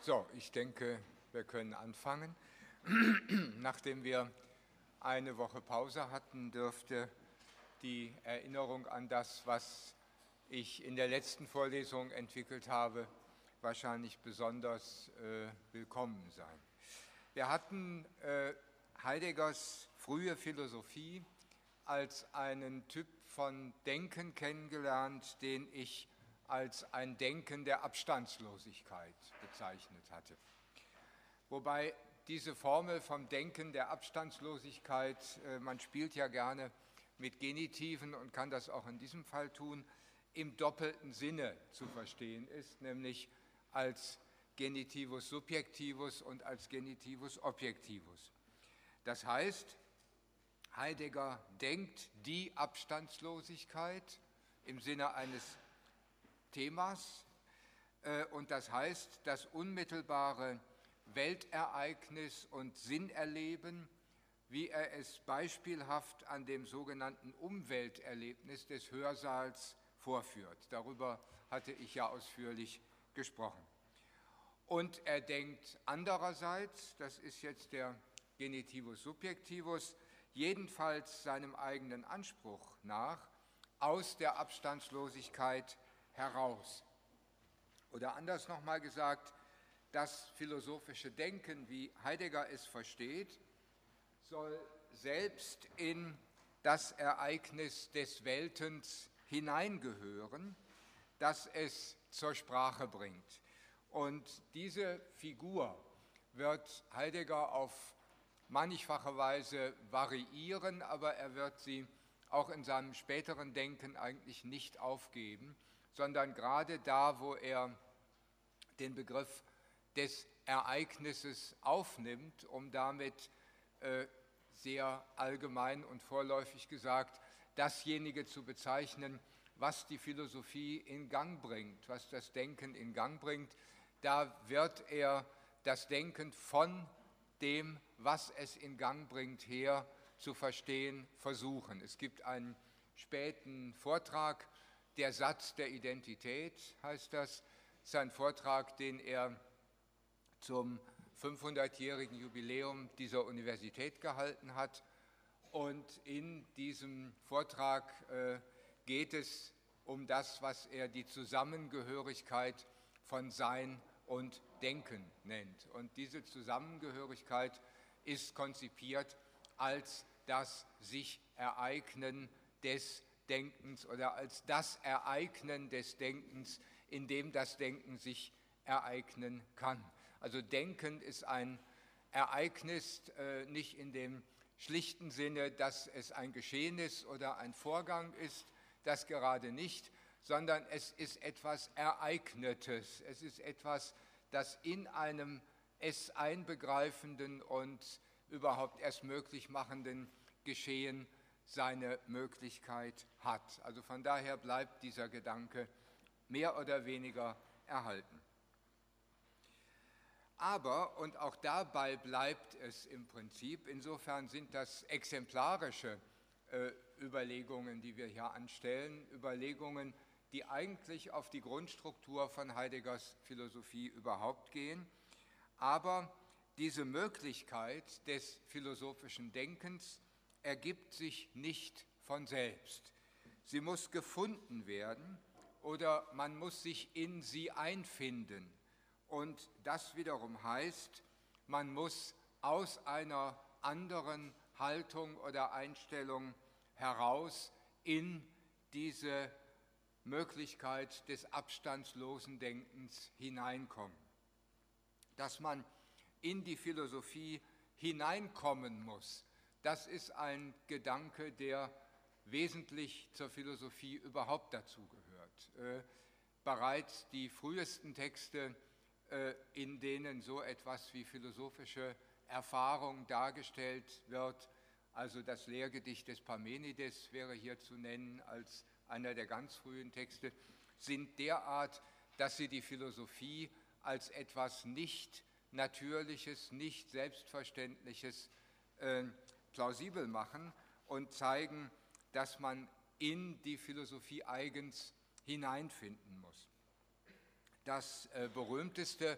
So, ich denke, wir können anfangen. Nachdem wir eine Woche Pause hatten, dürfte die Erinnerung an das, was ich in der letzten Vorlesung entwickelt habe, wahrscheinlich besonders willkommen sein. Wir hatten Heideggers frühe Philosophie als einen Typ von Denken kennengelernt, den ich als ein Denken der Abstandslosigkeit bezeichnet hatte. Wobei diese Formel vom Denken der Abstandslosigkeit, man spielt ja gerne mit Genitiven und kann das auch in diesem Fall tun, im doppelten Sinne zu verstehen ist, nämlich als Genitivus subjectivus und als Genitivus objectivus. Das heißt, Heidegger denkt die Abstandslosigkeit im Sinne eines Themas, und das heißt, das unmittelbare Weltereignis und Sinnerleben, wie er es beispielhaft an dem sogenannten Umwelterlebnis des Hörsaals vorführt. Darüber hatte ich ja ausführlich gesprochen. Und er denkt andererseits, das ist jetzt der Genitivus subjectivus, jedenfalls seinem eigenen Anspruch nach, aus der Abstandslosigkeit heraus. Oder anders nochmal gesagt, das philosophische Denken, wie Heidegger es versteht, soll selbst in das Ereignis des Weltens hineingehören, das es zur Sprache bringt. Und diese Figur wird Heidegger auf mannigfache Weise variieren, aber er wird sie auch in seinem späteren Denken eigentlich nicht aufgeben, sondern gerade da, wo er den Begriff des Ereignisses aufnimmt, um damit sehr allgemein und vorläufig gesagt, dasjenige zu bezeichnen, was die Philosophie in Gang bringt, was das Denken in Gang bringt, da wird er das Denken von dem, was es in Gang bringt, her zu verstehen versuchen. Es gibt einen späten Vortrag, der Satz der Identität heißt das. Das ist ein Vortrag, den er zum 500-jährigen Jubiläum dieser Universität gehalten hat. Und in diesem Vortrag geht es um das, was er die Zusammengehörigkeit von Sein und Denken nennt. Und diese Zusammengehörigkeit ist konzipiert als das sich Ereignen des Denkens oder als das Ereignen des Denkens, in dem das Denken sich ereignen kann. Also Denken ist ein Ereignis, nicht in dem schlichten Sinne, dass es ein Geschehen ist oder ein Vorgang ist, das gerade nicht, sondern es ist etwas Ereignetes, es ist etwas, das in einem es einbegreifenden und überhaupt erst möglich machenden Geschehen seine Möglichkeit hat. Also von daher bleibt dieser Gedanke mehr oder weniger erhalten. Aber, und auch dabei bleibt es im Prinzip, insofern sind das exemplarische Überlegungen, die wir hier anstellen, Überlegungen, die eigentlich auf die Grundstruktur von Heideggers Philosophie überhaupt gehen, aber diese Möglichkeit des philosophischen Denkens ergibt sich nicht von selbst. Sie muss gefunden werden oder man muss sich in sie einfinden. Und das wiederum heißt, man muss aus einer anderen Haltung oder Einstellung heraus in diese Möglichkeit des abstandslosen Denkens hineinkommen. Dass man in die Philosophie hineinkommen muss, das ist ein Gedanke, der wesentlich zur Philosophie überhaupt dazugehört. Bereits die frühesten Texte, in denen so etwas wie philosophische Erfahrung dargestellt wird, also das Lehrgedicht des Parmenides wäre hier zu nennen als einer der ganz frühen Texte, sind derart, dass sie die Philosophie als etwas nicht Natürliches, nicht Selbstverständliches plausibel machen und zeigen, dass man in die Philosophie eigens hineinfinden muss. Das berühmteste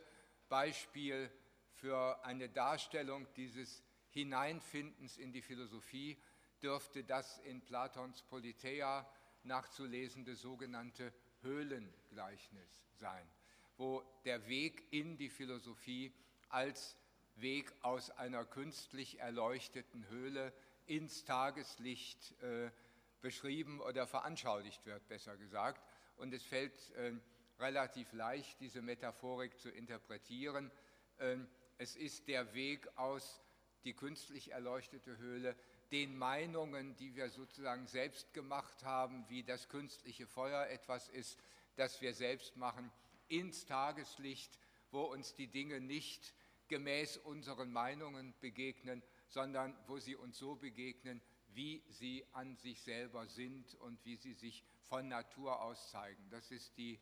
Beispiel für eine Darstellung dieses Hineinfindens in die Philosophie dürfte das in Platons Politeia nachzulesende sogenannte Höhlengleichnis sein, wo der Weg in die Philosophie als Weg aus einer künstlich erleuchteten Höhle ins Tageslicht beschrieben oder veranschaulicht wird, besser gesagt. Und es fällt relativ leicht, diese Metaphorik zu interpretieren. Es ist der Weg aus die künstlich erleuchtete Höhle, den Meinungen, die wir sozusagen selbst gemacht haben, wie das künstliche Feuer etwas ist, das wir selbst machen, ins Tageslicht, wo uns die Dinge nicht gemäß unseren Meinungen begegnen, sondern wo sie uns so begegnen, wie sie an sich selber sind und wie sie sich von Natur aus zeigen. Das ist die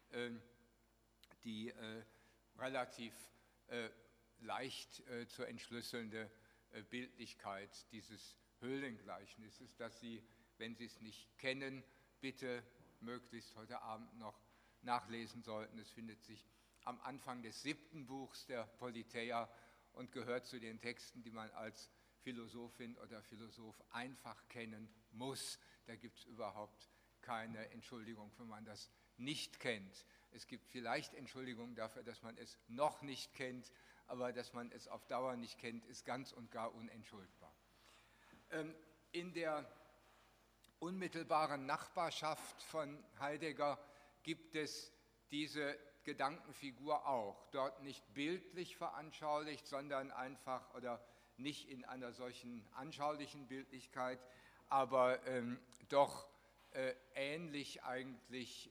relativ leicht zu entschlüsselnde Bildlichkeit dieses Höhlengleichnisses, das Sie, wenn Sie es nicht kennen, bitte möglichst heute Abend noch nachlesen sollten. Es findet sich am Anfang des 7. Buchs der Politeia und gehört zu den Texten, die man als Philosophin oder Philosoph einfach kennen muss. Da gibt es überhaupt keine Entschuldigung, wenn man das nicht kennt. Es gibt vielleicht Entschuldigungen dafür, dass man es noch nicht kennt, aber dass man es auf Dauer nicht kennt, ist ganz und gar unentschuldbar. In der unmittelbaren Nachbarschaft von Heidegger gibt es diese Gedankenfigur auch, dort nicht bildlich veranschaulicht, sondern einfach oder nicht in einer solchen anschaulichen Bildlichkeit, aber doch ähnlich eigentlich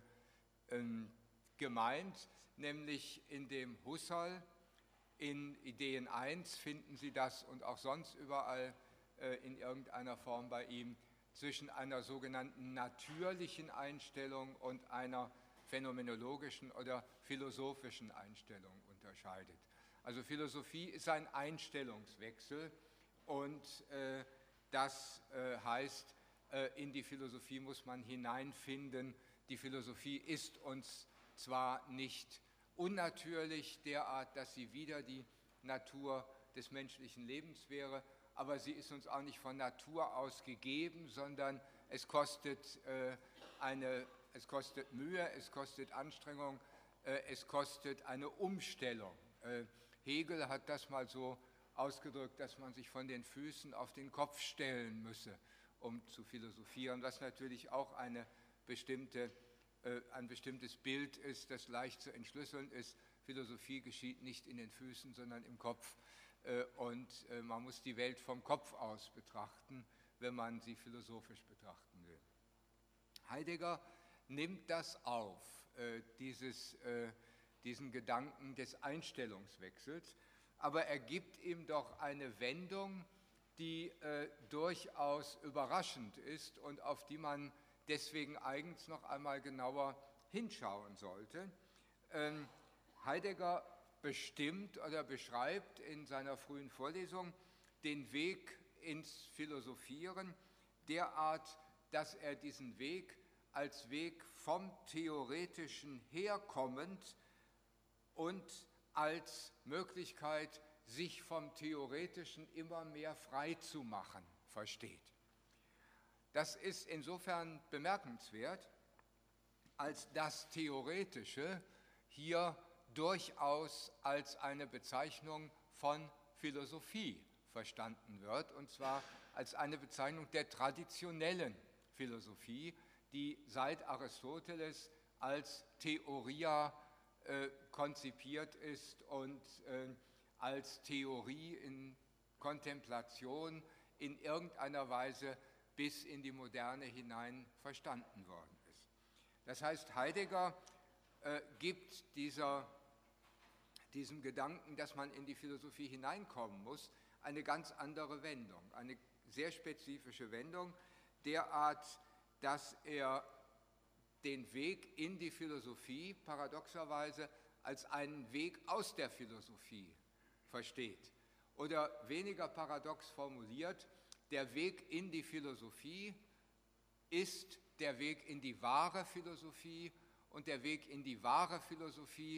gemeint, nämlich in dem Husserl. In Ideen 1 finden Sie das und auch sonst überall in irgendeiner Form bei ihm zwischen einer sogenannten natürlichen Einstellung und einer phänomenologischen oder philosophischen Einstellung unterscheidet. Also Philosophie ist ein Einstellungswechsel und das heißt, in die Philosophie muss man hineinfinden. Die Philosophie ist uns zwar nicht unnatürlich, derart, dass sie wider die Natur des menschlichen Lebens wäre, aber sie ist uns auch nicht von Natur aus gegeben, sondern es kostet Mühe, es kostet Anstrengung, es kostet eine Umstellung. Hegel hat das mal so ausgedrückt, dass man sich von den Füßen auf den Kopf stellen müsse, um zu philosophieren, was natürlich auch ein bestimmtes Bild ist, das leicht zu entschlüsseln ist. Philosophie geschieht nicht in den Füßen, sondern im Kopf. Und man muss die Welt vom Kopf aus betrachten, wenn man sie philosophisch betrachten will. Heidegger nimmt das auf, diesen Gedanken des Einstellungswechsels, aber er gibt ihm doch eine Wendung, die durchaus überraschend ist und auf die man deswegen eigens noch einmal genauer hinschauen sollte. Heidegger bestimmt oder beschreibt in seiner frühen Vorlesung den Weg ins Philosophieren derart, dass er diesen Weg als Weg vom Theoretischen herkommend und als Möglichkeit, sich vom Theoretischen immer mehr frei zu machen, versteht. Das ist insofern bemerkenswert, als das Theoretische hier durchaus als eine Bezeichnung von Philosophie verstanden wird, und zwar als eine Bezeichnung der traditionellen Philosophie, die seit Aristoteles als Theoria konzipiert ist und als Theorie in Kontemplation in irgendeiner Weise bis in die Moderne hinein verstanden worden ist. Das heißt, Heidegger gibt diesem Gedanken, dass man in die Philosophie hineinkommen muss, eine ganz andere Wendung, eine sehr spezifische Wendung, derart, dass er den Weg in die Philosophie paradoxerweise als einen Weg aus der Philosophie versteht. Oder weniger paradox formuliert, der Weg in die Philosophie ist der Weg in die wahre Philosophie und der Weg in die wahre Philosophie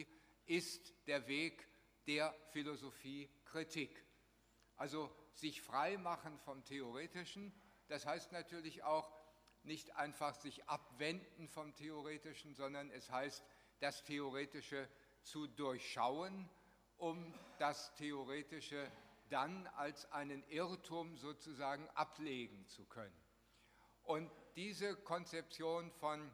ist der Weg der Philosophiekritik. Also sich frei machen vom Theoretischen, das heißt natürlich auch nicht einfach sich abwenden vom Theoretischen, sondern es heißt, das Theoretische zu durchschauen, um das Theoretische dann als einen Irrtum sozusagen ablegen zu können. Und diese Konzeption von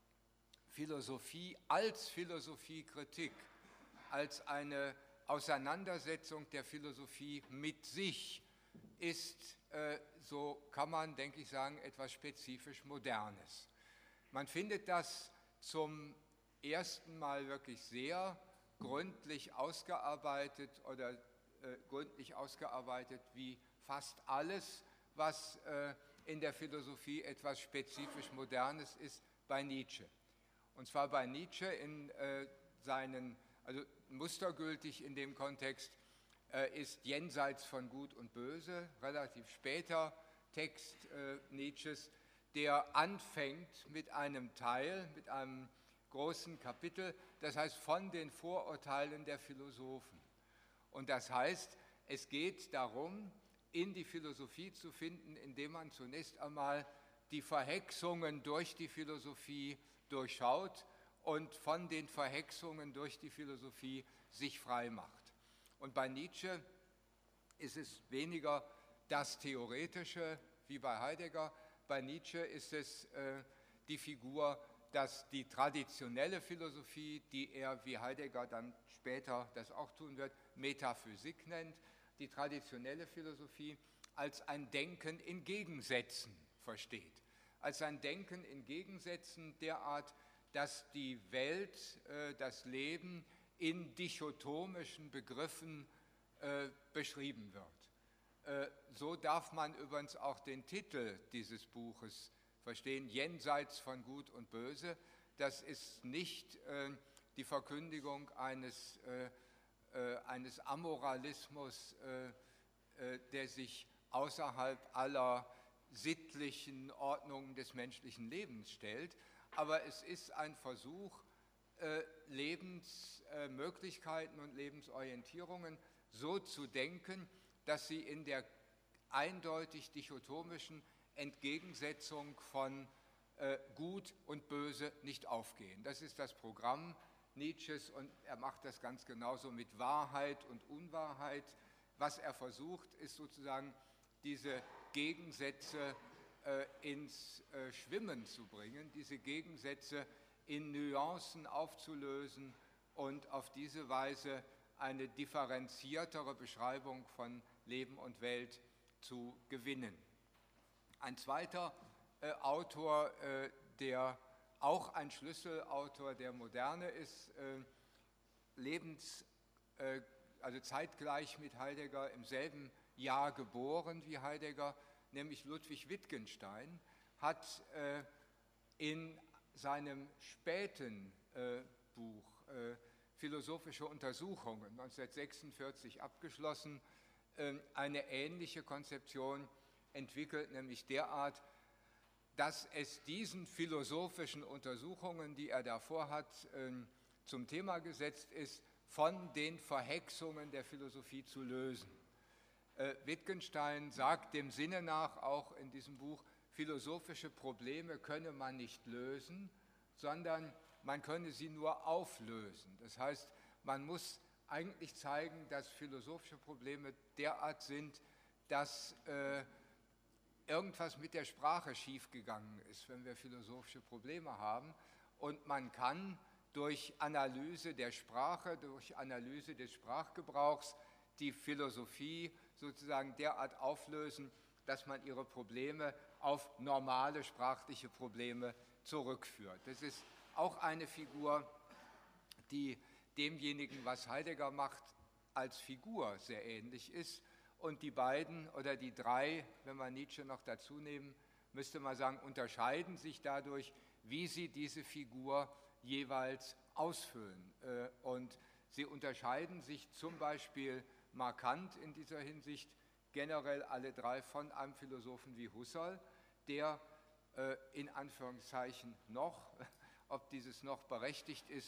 Philosophie als Philosophiekritik, als eine Auseinandersetzung der Philosophie mit sich, ist, so kann man, denke ich, sagen, etwas spezifisch Modernes. Man findet das zum ersten Mal wirklich sehr gründlich ausgearbeitet oder gründlich ausgearbeitet wie fast alles, was in der Philosophie etwas spezifisch Modernes ist, bei Nietzsche. Und zwar bei Nietzsche in seinen, also mustergültig in dem Kontext ist Jenseits von Gut und Böse, relativ später Text Nietzsches, der anfängt mit einem Teil, mit einem großen Kapitel, das heißt von den Vorurteilen der Philosophen. Und das heißt, es geht darum, in die Philosophie zu finden, indem man zunächst einmal die Verhexungen durch die Philosophie durchschaut und von den Verhexungen durch die Philosophie sich frei macht. Und bei Nietzsche ist es weniger das Theoretische wie bei Heidegger. Bei Nietzsche ist es die Figur, dass die traditionelle Philosophie, die er wie Heidegger dann später das auch tun wird, Metaphysik nennt, die traditionelle Philosophie als ein Denken in Gegensätzen versteht. Als ein Denken in Gegensätzen derart, dass die Welt, das Leben in dichotomischen Begriffen beschrieben wird. So darf man übrigens auch den Titel dieses Buches verstehen, Jenseits von Gut und Böse. Das ist nicht die Verkündigung eines Amoralismus, der sich außerhalb aller sittlichen Ordnungen des menschlichen Lebens stellt, aber es ist ein Versuch, Lebensmöglichkeiten und Lebensorientierungen so zu denken, dass sie in der eindeutig dichotomischen Entgegensetzung von Gut und Böse nicht aufgehen. Das ist das Programm Nietzsches und er macht das ganz genauso mit Wahrheit und Unwahrheit. Was er versucht, ist sozusagen diese Gegensätze ins Schwimmen zu bringen, diese Gegensätze in Nuancen aufzulösen und auf diese Weise eine differenziertere Beschreibung von Leben und Welt zu gewinnen. Ein zweiter Autor, der auch ein Schlüsselautor der Moderne ist, also zeitgleich mit Heidegger, im selben Jahr geboren wie Heidegger, nämlich Ludwig Wittgenstein, hat in seinem späten Buch Philosophische Untersuchungen 1946 abgeschlossen, eine ähnliche Konzeption entwickelt, nämlich derart, dass es diesen philosophischen Untersuchungen, die er davor hat, zum Thema gesetzt ist, von den Verhexungen der Philosophie zu lösen. Wittgenstein sagt dem Sinne nach auch in diesem Buch, philosophische Probleme könne man nicht lösen, sondern man könne sie nur auflösen. Das heißt, man muss eigentlich zeigen, dass philosophische Probleme derart sind, dass irgendwas mit der Sprache schiefgegangen ist, wenn wir philosophische Probleme haben. Und man kann durch Analyse der Sprache, durch Analyse des Sprachgebrauchs die Philosophie sozusagen derart auflösen, dass man ihre Probleme auf normale sprachliche Probleme zurückführt. Das ist auch eine Figur, die demjenigen, was Heidegger macht, als Figur sehr ähnlich ist. Und die beiden oder die drei, wenn wir Nietzsche noch dazu nehmen, müsste man sagen, unterscheiden sich dadurch, wie sie diese Figur jeweils ausfüllen. Und sie unterscheiden sich zum Beispiel markant in dieser Hinsicht generell alle drei von einem Philosophen wie Husserl, der in Anführungszeichen noch, ob dieses noch berechtigt ist,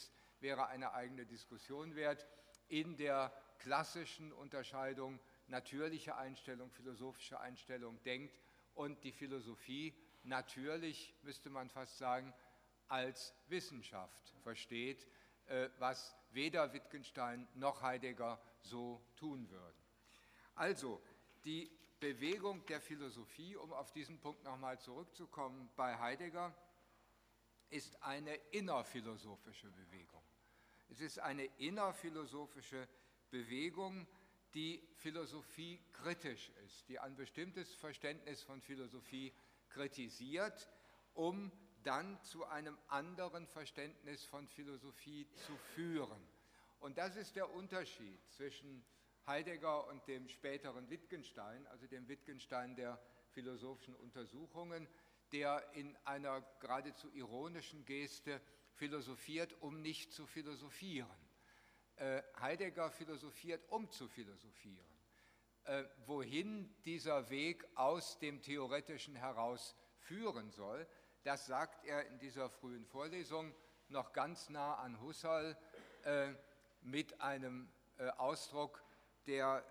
wäre eine eigene Diskussion wert, in der klassischen Unterscheidung natürliche Einstellung, philosophische Einstellung denkt und die Philosophie natürlich, müsste man fast sagen, als Wissenschaft versteht, was weder Wittgenstein noch Heidegger so tun würden. Also die Bewegung der Philosophie, um auf diesen Punkt nochmal zurückzukommen, bei Heidegger ist eine innerphilosophische Bewegung. Es ist eine innerphilosophische Bewegung, die Philosophie kritisch ist, die ein bestimmtes Verständnis von Philosophie kritisiert, um dann zu einem anderen Verständnis von Philosophie zu führen. Und das ist der Unterschied zwischen Heidegger und dem späteren Wittgenstein, also dem Wittgenstein der philosophischen Untersuchungen, der in einer geradezu ironischen Geste philosophiert, um nicht zu philosophieren. Heidegger philosophiert, um zu philosophieren. Wohin dieser Weg aus dem Theoretischen heraus führen soll, das sagt er in dieser frühen Vorlesung noch ganz nah an Husserl mit einem Ausdruck, der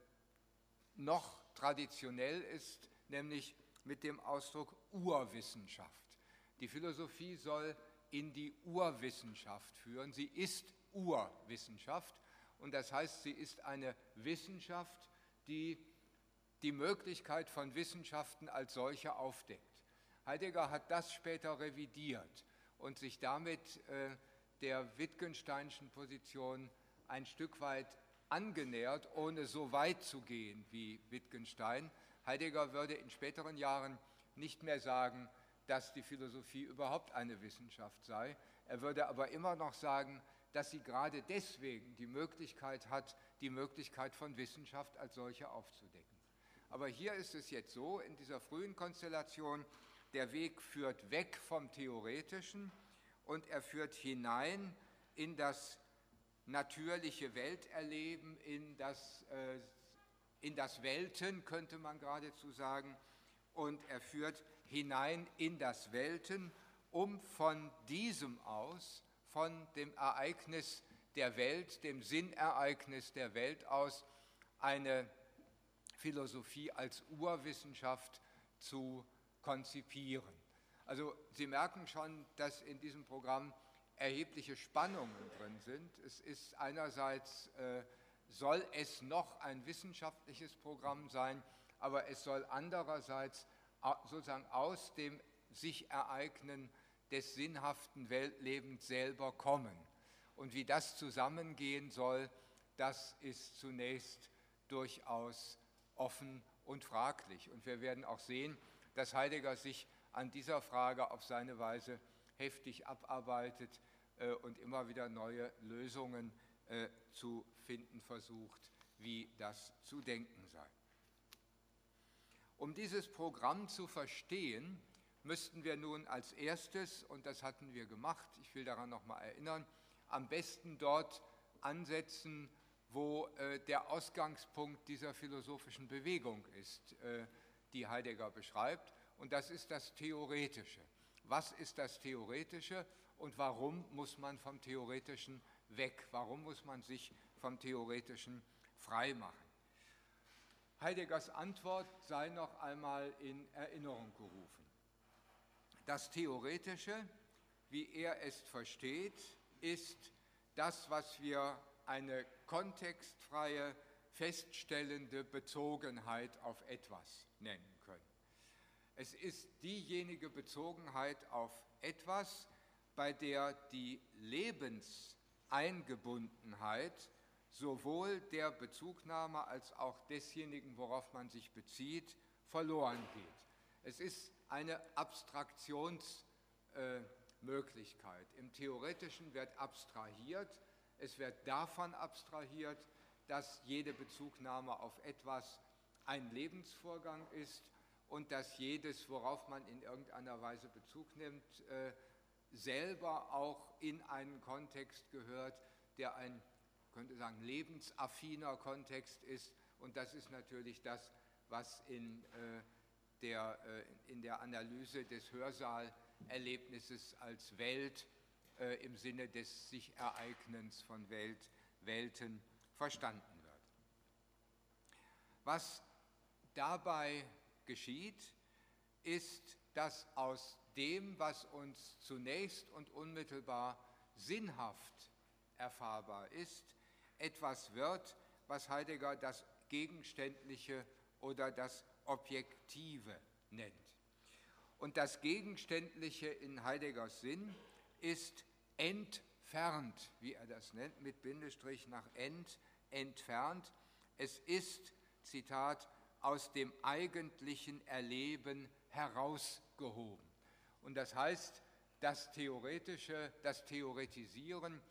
noch traditionell ist, nämlich mit dem Ausdruck Urwissenschaft. Die Philosophie soll in die Urwissenschaft führen. Sie ist Urwissenschaft und das heißt, sie ist eine Wissenschaft, die die Möglichkeit von Wissenschaften als solche aufdeckt. Heidegger hat das später revidiert und sich damit der Wittgensteinischen Position ein Stück weit angenähert, ohne so weit zu gehen wie Wittgenstein. Heidegger würde in späteren Jahren nicht mehr sagen, dass die Philosophie überhaupt eine Wissenschaft sei. Er würde aber immer noch sagen, dass sie gerade deswegen die Möglichkeit hat, die Möglichkeit von Wissenschaft als solche aufzudecken. Aber hier ist es jetzt so, in dieser frühen Konstellation, der Weg führt weg vom Theoretischen und er führt hinein in das natürliche Welterleben, in das Welten, könnte man geradezu sagen, und er führt hinein in das Welten, um von diesem aus, von dem Ereignis der Welt, dem Sinnereignis der Welt aus, eine Philosophie als Urwissenschaft zu konzipieren. Also Sie merken schon, dass in diesem Programm erhebliche Spannungen drin sind. Es ist einerseits, soll es noch ein wissenschaftliches Programm sein, aber es soll andererseits sozusagen aus dem sich Ereignen des sinnhaften Weltlebens selber kommen. Und wie das zusammengehen soll, das ist zunächst durchaus offen und fraglich. Und wir werden auch sehen, dass Heidegger sich an dieser Frage auf seine Weise heftig abarbeitet und immer wieder neue Lösungen zu finden versucht, wie das zu denken sei. Um dieses Programm zu verstehen, müssten wir nun als erstes, und das hatten wir gemacht, ich will daran nochmal erinnern, am besten dort ansetzen, wo der Ausgangspunkt dieser philosophischen Bewegung ist, die Heidegger beschreibt, und das ist das Theoretische. Was ist das Theoretische und warum muss man vom Theoretischen weg? Warum muss man sich vom Theoretischen frei machen? Heideggers Antwort sei noch einmal in Erinnerung gerufen. Das Theoretische, wie er es versteht, ist das, was wir eine kontextfreie, feststellende Bezogenheit auf etwas nennen können. Es ist diejenige Bezogenheit auf etwas, bei der die Lebenseingebundenheit sowohl der Bezugnahme als auch desjenigen, worauf man sich bezieht, verloren geht. Es ist eine Abstraktionsmöglichkeit. Im Theoretischen wird abstrahiert, es wird davon abstrahiert, dass jede Bezugnahme auf etwas ein Lebensvorgang ist und dass jedes, worauf man in irgendeiner Weise Bezug nimmt, selber auch in einen Kontext gehört, der ein, könnte sagen, lebensaffiner Kontext ist. Und das ist natürlich das, was in der Analyse des Hörsaalerlebnisses als Welt im Sinne des sich Ereignens von Welten verstanden wird. Was dabei geschieht, ist, dass aus dem, was uns zunächst und unmittelbar sinnhaft erfahrbar ist, etwas wird, was Heidegger das Gegenständliche oder das Objektive nennt. Und das Gegenständliche in Heideggers Sinn ist entfernt, wie er das nennt, mit Bindestrich nach entfernt. Es ist, Zitat, aus dem eigentlichen Erleben herausgehoben. Und das heißt, das Theoretische, das Theoretisieren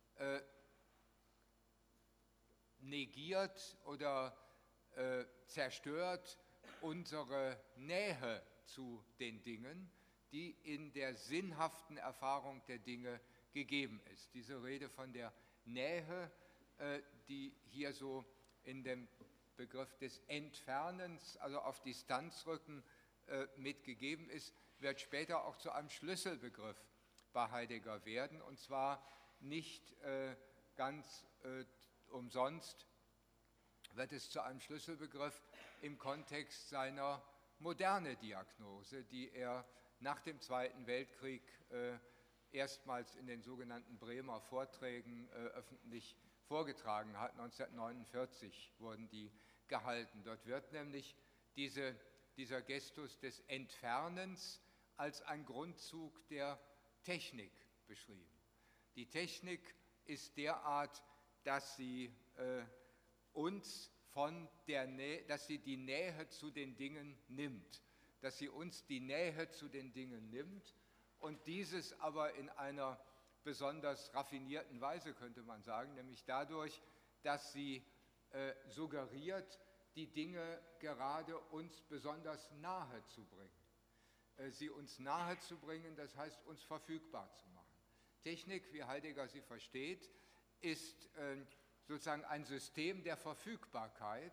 negiert oder zerstört unsere Nähe zu den Dingen, die in der sinnhaften Erfahrung der Dinge gegeben ist. Diese Rede von der Nähe, die hier so in dem Begriff des Entfernens, also auf Distanz rücken, mitgegeben ist, wird später auch zu einem Schlüsselbegriff bei Heidegger werden, und zwar nicht ganz umsonst wird es zu einem Schlüsselbegriff im Kontext seiner Moderne-Diagnose, die er nach dem Zweiten Weltkrieg erstmals in den sogenannten Bremer Vorträgen öffentlich vorgetragen hat. 1949 wurden die gehalten. Dort wird nämlich dieser Gestus des Entfernens als ein Grundzug der Technik beschrieben. Die Technik ist derart, dass sie dass sie die Nähe zu den Dingen nimmt, dass sie uns die Nähe zu den Dingen nimmt und dieses aber in einer besonders raffinierten Weise, könnte man sagen, nämlich dadurch, dass sie suggeriert, die Dinge gerade uns besonders nahe zu bringen. Sie uns nahe zu bringen, das heißt uns verfügbar zu machen. Technik, wie Heidegger sie versteht, ist sozusagen ein System der Verfügbarkeit,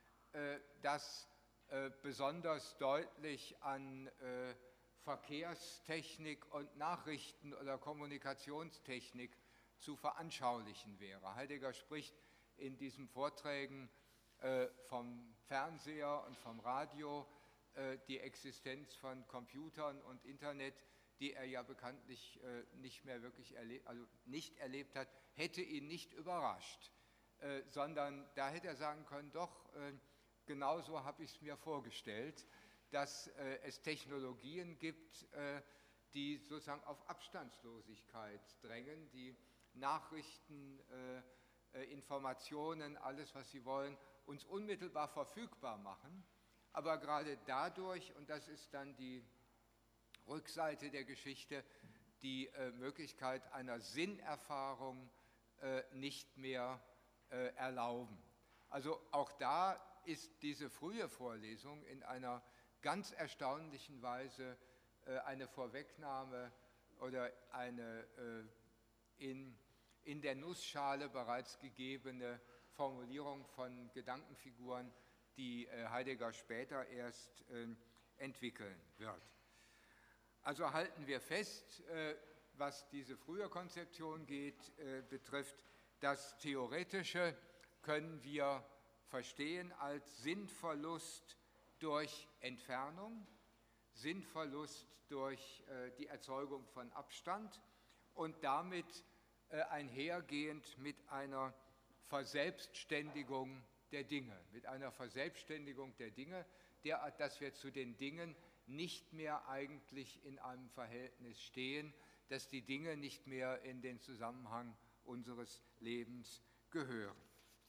das besonders deutlich an Verkehrstechnik und Nachrichten- oder Kommunikationstechnik zu veranschaulichen wäre. Heidegger spricht in diesen Vorträgen vom Fernseher und vom Radio, die Existenz von Computern und Internet, die er ja bekanntlich nicht mehr wirklich nicht erlebt hat, hätte ihn nicht überrascht, sondern da hätte er sagen können, doch, genauso habe ich es mir vorgestellt, dass es Technologien gibt, die sozusagen auf Abstandslosigkeit drängen, die Nachrichten, Informationen, alles, was sie wollen, uns unmittelbar verfügbar machen, aber gerade dadurch, und das ist dann die Rückseite der Geschichte, die Möglichkeit einer Sinnerfahrung nicht mehr erlauben. Also auch da ist diese frühe Vorlesung in einer ganz erstaunlichen Weise eine Vorwegnahme oder eine in der Nussschale bereits gegebene Formulierung von Gedankenfiguren, die Heidegger später erst entwickeln wird. Also halten wir fest, was diese frühe Konzeption betrifft, das Theoretische können wir verstehen als Sinnverlust durch Entfernung, Sinnverlust durch die Erzeugung von Abstand und damit einhergehend mit einer Verselbstständigung der Dinge, derart, dass wir zu den Dingen nicht mehr eigentlich in einem Verhältnis stehen, dass die Dinge nicht mehr in den Zusammenhang unseres Lebens gehören.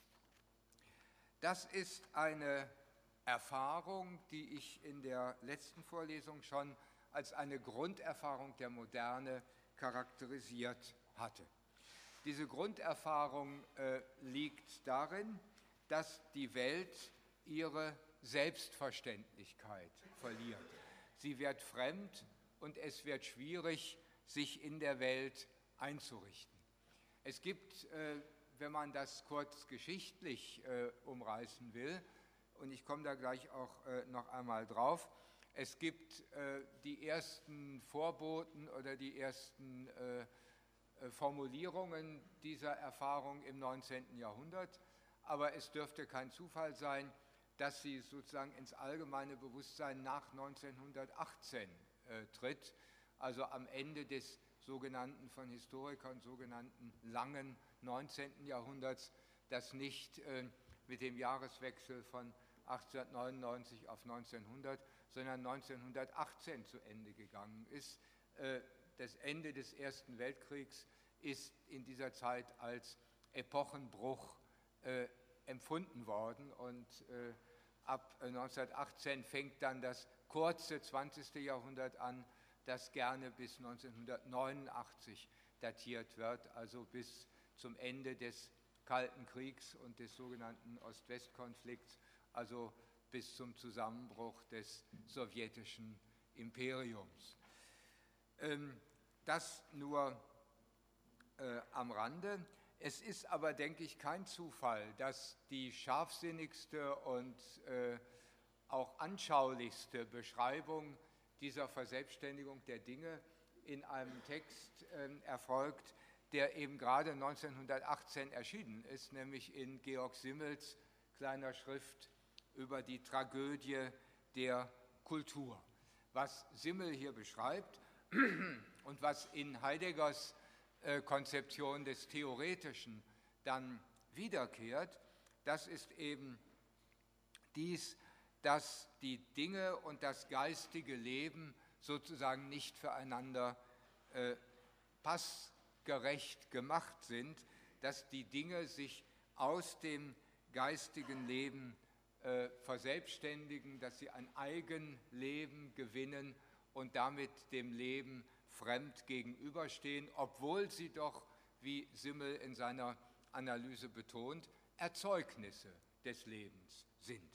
Das ist eine Erfahrung, die ich in der letzten Vorlesung schon als eine Grunderfahrung der Moderne charakterisiert hatte. Diese Grunderfahrung liegt darin, dass die Welt ihre Selbstverständlichkeit verliert. Sie wird fremd und es wird schwierig, sich in der Welt einzurichten. Es gibt, wenn man das kurz geschichtlich umreißen will, und ich komme da gleich auch noch einmal drauf, es gibt die ersten Vorboten oder die ersten Formulierungen dieser Erfahrung im 19. Jahrhundert, aber es dürfte kein Zufall sein, dass sie sozusagen ins allgemeine Bewusstsein nach 1918 tritt, also am Ende des sogenannten, von Historikern sogenannten langen 19. Jahrhunderts, das nicht mit dem Jahreswechsel von 1899 auf 1900, sondern 1918 zu Ende gegangen ist. Das Ende des Ersten Weltkriegs ist in dieser Zeit als Epochenbruch empfunden worden und ab 1918 fängt dann das kurze 20. Jahrhundert an, das gerne bis 1989 datiert wird, also bis zum Ende des Kalten Kriegs und des sogenannten Ost-West-Konflikts, also bis zum Zusammenbruch des sowjetischen Imperiums. Das nur am Rande. Es ist aber, denke ich, kein Zufall, dass die scharfsinnigste und auch anschaulichste Beschreibung dieser Verselbstständigung der Dinge in einem Text erfolgt, der eben gerade 1918 erschienen ist, nämlich in Georg Simmels kleiner Schrift über die Tragödie der Kultur. Was Simmel hier beschreibt und was in Heideggers Konzeption des Theoretischen dann wiederkehrt, das ist eben dies, dass die Dinge und das geistige Leben sozusagen nicht füreinander passgerecht gemacht sind, dass die Dinge sich aus dem geistigen Leben verselbstständigen, dass sie ein Eigenleben gewinnen und damit dem Leben fremd gegenüberstehen, obwohl sie doch, wie Simmel in seiner Analyse betont, Erzeugnisse des Lebens sind.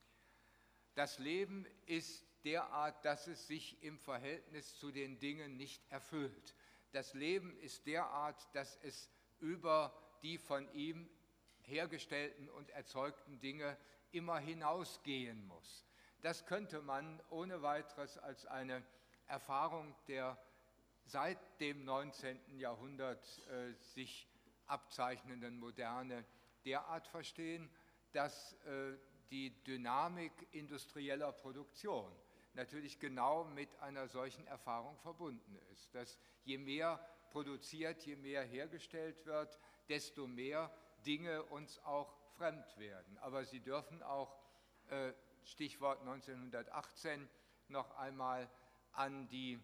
Das Leben ist derart, dass es sich im Verhältnis zu den Dingen nicht erfüllt. Das Leben ist derart, dass es über die von ihm hergestellten und erzeugten Dinge immer hinausgehen muss. Das könnte man ohne weiteres als eine Erfahrung der seit dem 19. Jahrhundert sich abzeichnenden Moderne derart verstehen, dass die Dynamik industrieller Produktion natürlich genau mit einer solchen Erfahrung verbunden ist, dass je mehr produziert, je mehr hergestellt wird, desto mehr Dinge uns auch fremd werden. Aber sie dürfen auch, Stichwort 1918, noch einmal an die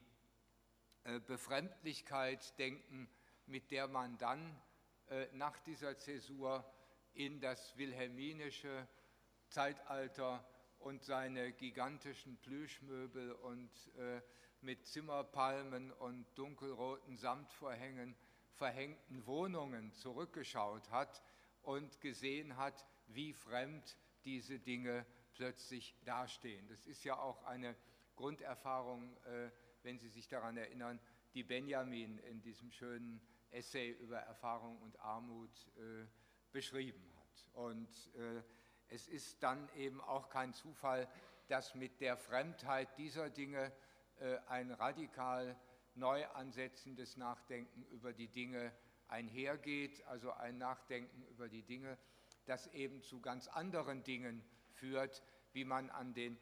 Befremdlichkeit denken, mit der man dann nach dieser Zäsur in das wilhelminische Zeitalter und seine gigantischen Plüschmöbel und mit Zimmerpalmen und dunkelroten Samtvorhängen verhängten Wohnungen zurückgeschaut hat und gesehen hat, wie fremd diese Dinge plötzlich dastehen. Das ist ja auch eine Grunderfahrung, wenn Sie sich daran erinnern, die Benjamin in diesem schönen Essay über Erfahrung und Armut beschrieben hat. Und es ist dann eben auch kein Zufall, dass mit der Fremdheit dieser Dinge ein radikal neu ansetzendes Nachdenken über die Dinge einhergeht, also ein Nachdenken über die Dinge, das eben zu ganz anderen Dingen führt, wie man an den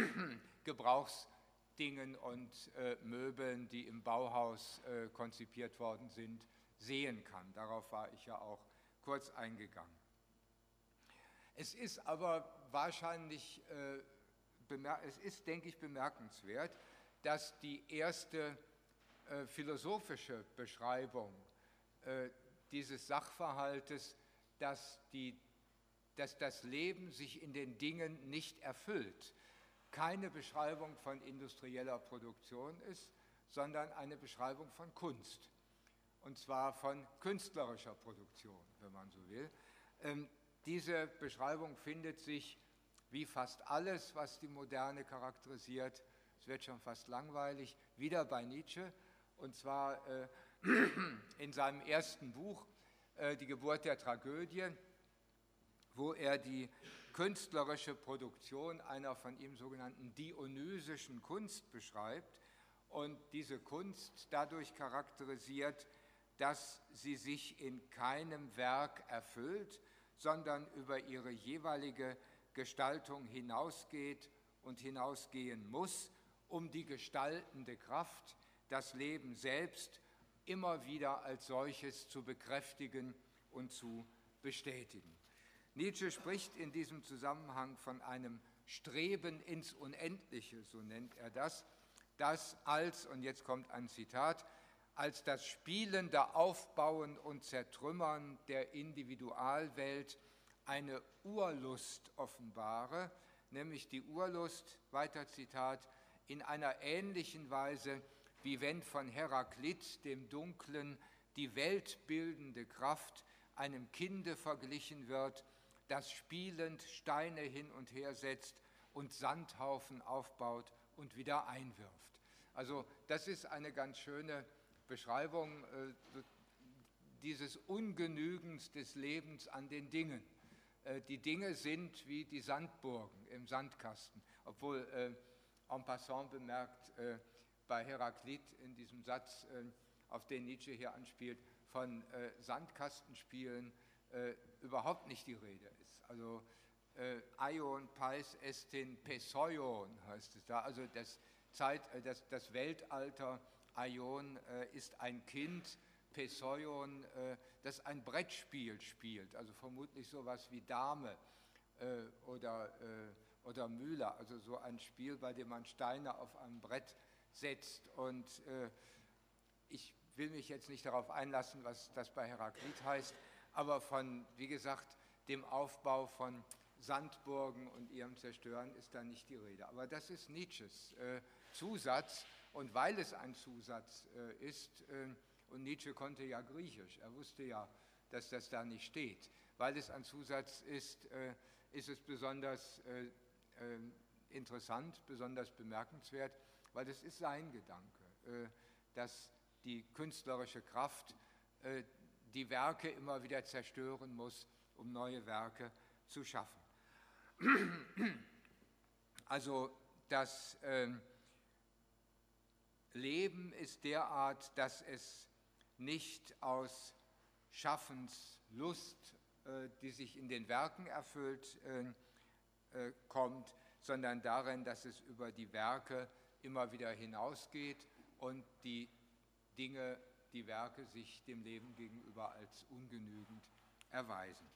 Gebrauchsdingen und Möbeln, die im Bauhaus konzipiert worden sind, sehen kann. Darauf war ich ja auch kurz eingegangen. Es ist aber wahrscheinlich, es ist, denke ich, bemerkenswert, dass die erste philosophische Beschreibung dieses Sachverhaltes, dass das Leben sich in den Dingen nicht erfüllt, keine Beschreibung von industrieller Produktion ist, sondern eine Beschreibung von Kunst, und zwar von künstlerischer Produktion, wenn man so will. Diese Beschreibung findet sich, wie fast alles, was die Moderne charakterisiert, es wird schon fast langweilig, wieder bei Nietzsche, und zwar in seinem ersten Buch, Die Geburt der Tragödie, wo er die künstlerische Produktion einer von ihm sogenannten dionysischen Kunst beschreibt und diese Kunst dadurch charakterisiert, dass sie sich in keinem Werk erfüllt, sondern über ihre jeweilige Gestaltung hinausgeht und hinausgehen muss, um die gestaltende Kraft, das Leben selbst, immer wieder als solches zu bekräftigen und zu bestätigen. Nietzsche spricht in diesem Zusammenhang von einem Streben ins Unendliche, so nennt er das als, und jetzt kommt ein Zitat, als das spielende Aufbauen und Zertrümmern der Individualwelt eine Urlust offenbare, nämlich die Urlust, weiter Zitat, in einer ähnlichen Weise, wie wenn von Heraklit, dem Dunklen, die weltbildende Kraft einem Kinde verglichen wird, das spielend Steine hin und her setzt und Sandhaufen aufbaut und wieder einwirft. Also das ist eine ganz schöne Beschreibung dieses Ungenügens des Lebens an den Dingen. Die Dinge sind wie die Sandburgen im Sandkasten, obwohl en passant bemerkt bei Heraklit in diesem Satz, auf den Nietzsche hier anspielt, von Sandkastenspielen überhaupt nicht die Rede ist. Also Aion Pais estin Pesoion heißt es da, also das Weltalter Aion ist ein Kind, Pesoion, das ein Brettspiel spielt, also vermutlich sowas wie Dame oder Mühle, also so ein Spiel, bei dem man Steine auf einem Brett setzt. Und ich will mich jetzt nicht darauf einlassen, was das bei Heraklit heißt, aber von, wie gesagt, dem Aufbau von Sandburgen und ihrem Zerstören ist da nicht die Rede. Aber das ist Nietzsches Zusatz, und weil es ein Zusatz ist, und Nietzsche konnte ja Griechisch, er wusste ja, dass das da nicht steht, weil es ein Zusatz ist, ist es besonders interessant, besonders bemerkenswert, weil es ist sein Gedanke, dass die künstlerische Kraft die Werke immer wieder zerstören muss, um neue Werke zu schaffen. Also das Leben ist derart, dass es nicht aus Schaffenslust, die sich in den Werken erfüllt, kommt, sondern darin, dass es über die Werke immer wieder hinausgeht und die Dinge, die Werke sich dem Leben gegenüber als ungenügend erweisen.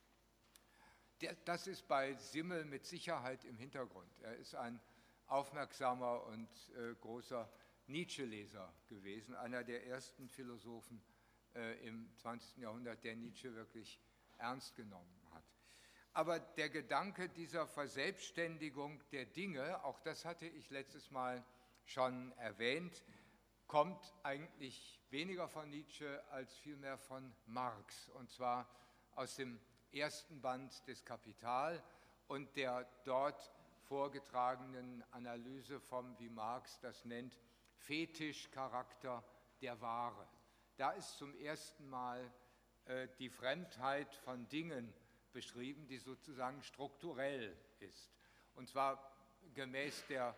Das ist bei Simmel mit Sicherheit im Hintergrund. Er ist ein aufmerksamer und großer Nietzsche-Leser gewesen, einer der ersten Philosophen im 20. Jahrhundert, der Nietzsche wirklich ernst genommen hat. Aber der Gedanke dieser Verselbstständigung der Dinge, auch das hatte ich letztes Mal schon erwähnt, kommt eigentlich weniger von Nietzsche als vielmehr von Marx, und zwar aus dem ersten Band des Kapital und der dort vorgetragenen Analyse vom, wie Marx das nennt, Fetischcharakter der Ware. Da ist zum ersten Mal die Fremdheit von Dingen beschrieben, die sozusagen strukturell ist. Und zwar gemäß der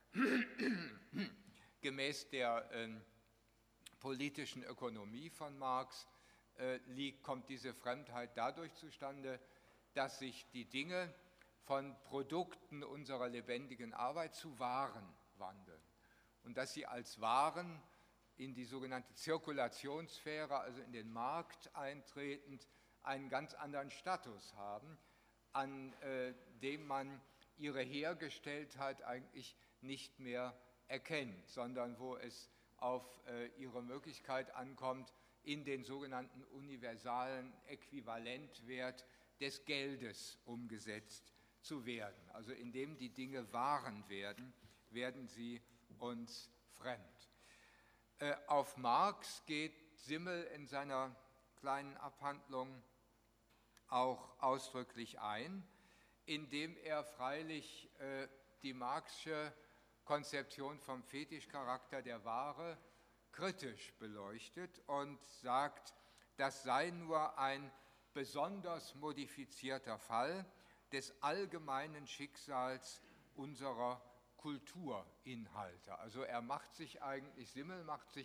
politischen Ökonomie von Marx kommt diese Fremdheit dadurch zustande, dass sich die Dinge von Produkten unserer lebendigen Arbeit zu Waren wandeln und dass sie als Waren in die sogenannte Zirkulationssphäre, also in den Markt eintretend, einen ganz anderen Status haben, an dem man ihre Hergestelltheit eigentlich nicht mehr erkennt, sondern wo es auf ihre Möglichkeit ankommt, in den sogenannten universalen Äquivalentwert des Geldes umgesetzt zu werden. Also indem die Dinge Waren werden, werden sie uns fremd. Auf Marx geht Simmel in seiner kleinen Abhandlung auch ausdrücklich ein, indem er freilich die Marxische Konzeption vom Fetischcharakter der Ware kritisch beleuchtet und sagt, das sei nur ein besonders modifizierter Fall des allgemeinen Schicksals unserer Kulturinhalte. Also Simmel macht sich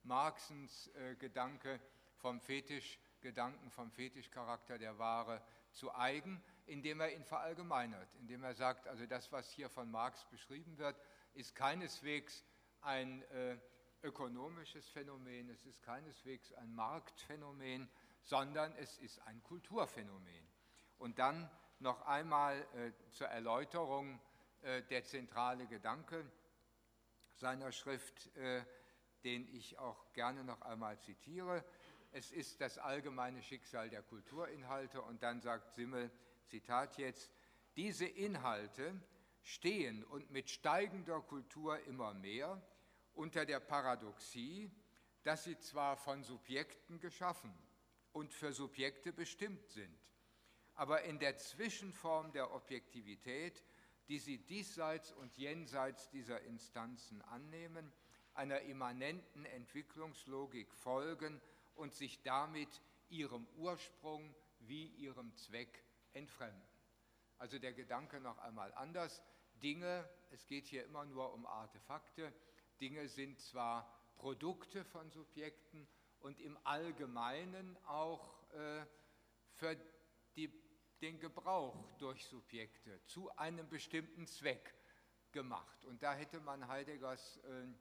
Marxens Gedanke vom Fetischgedanken, vom Fetischcharakter der Ware zu eigen, indem er ihn verallgemeinert, indem er sagt, also das, was hier von Marx beschrieben wird, ist keineswegs ein ökonomisches Phänomen, es ist keineswegs ein Marktphänomen, sondern es ist ein Kulturphänomen. Und dann noch einmal zur Erläuterung der zentrale Gedanke seiner Schrift, den ich auch gerne noch einmal zitiere. Es ist das allgemeine Schicksal der Kulturinhalte, und dann sagt Simmel, Zitat jetzt, diese Inhalte stehen und mit steigender Kultur immer mehr unter der Paradoxie, dass sie zwar von Subjekten geschaffen und für Subjekte bestimmt sind, aber in der Zwischenform der Objektivität, die sie diesseits und jenseits dieser Instanzen annehmen, einer immanenten Entwicklungslogik folgen und sich damit ihrem Ursprung wie ihrem Zweck entfremden. Also der Gedanke noch einmal anders. Dinge, es geht hier immer nur um Artefakte, Dinge sind zwar Produkte von Subjekten und im Allgemeinen auch für den Gebrauch durch Subjekte zu einem bestimmten Zweck gemacht. Und da hätte man Heideggers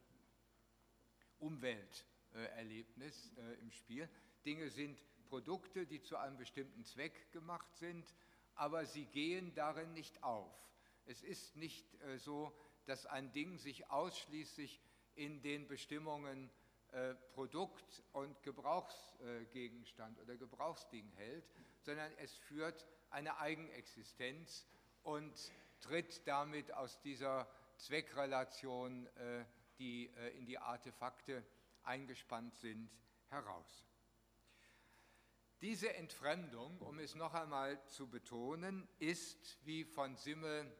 Umwelterlebnis im Spiel. Dinge sind Produkte, die zu einem bestimmten Zweck gemacht sind, aber sie gehen darin nicht auf. Es ist nicht so, dass ein Ding sich ausschließlich in den Bestimmungen Produkt und Gebrauchsgegenstand oder Gebrauchsding hält, sondern es führt eine Eigenexistenz und tritt damit aus dieser Zweckrelation, die in die Artefakte eingespannt sind, heraus. Diese Entfremdung, um es noch einmal zu betonen, ist, wie von Simmel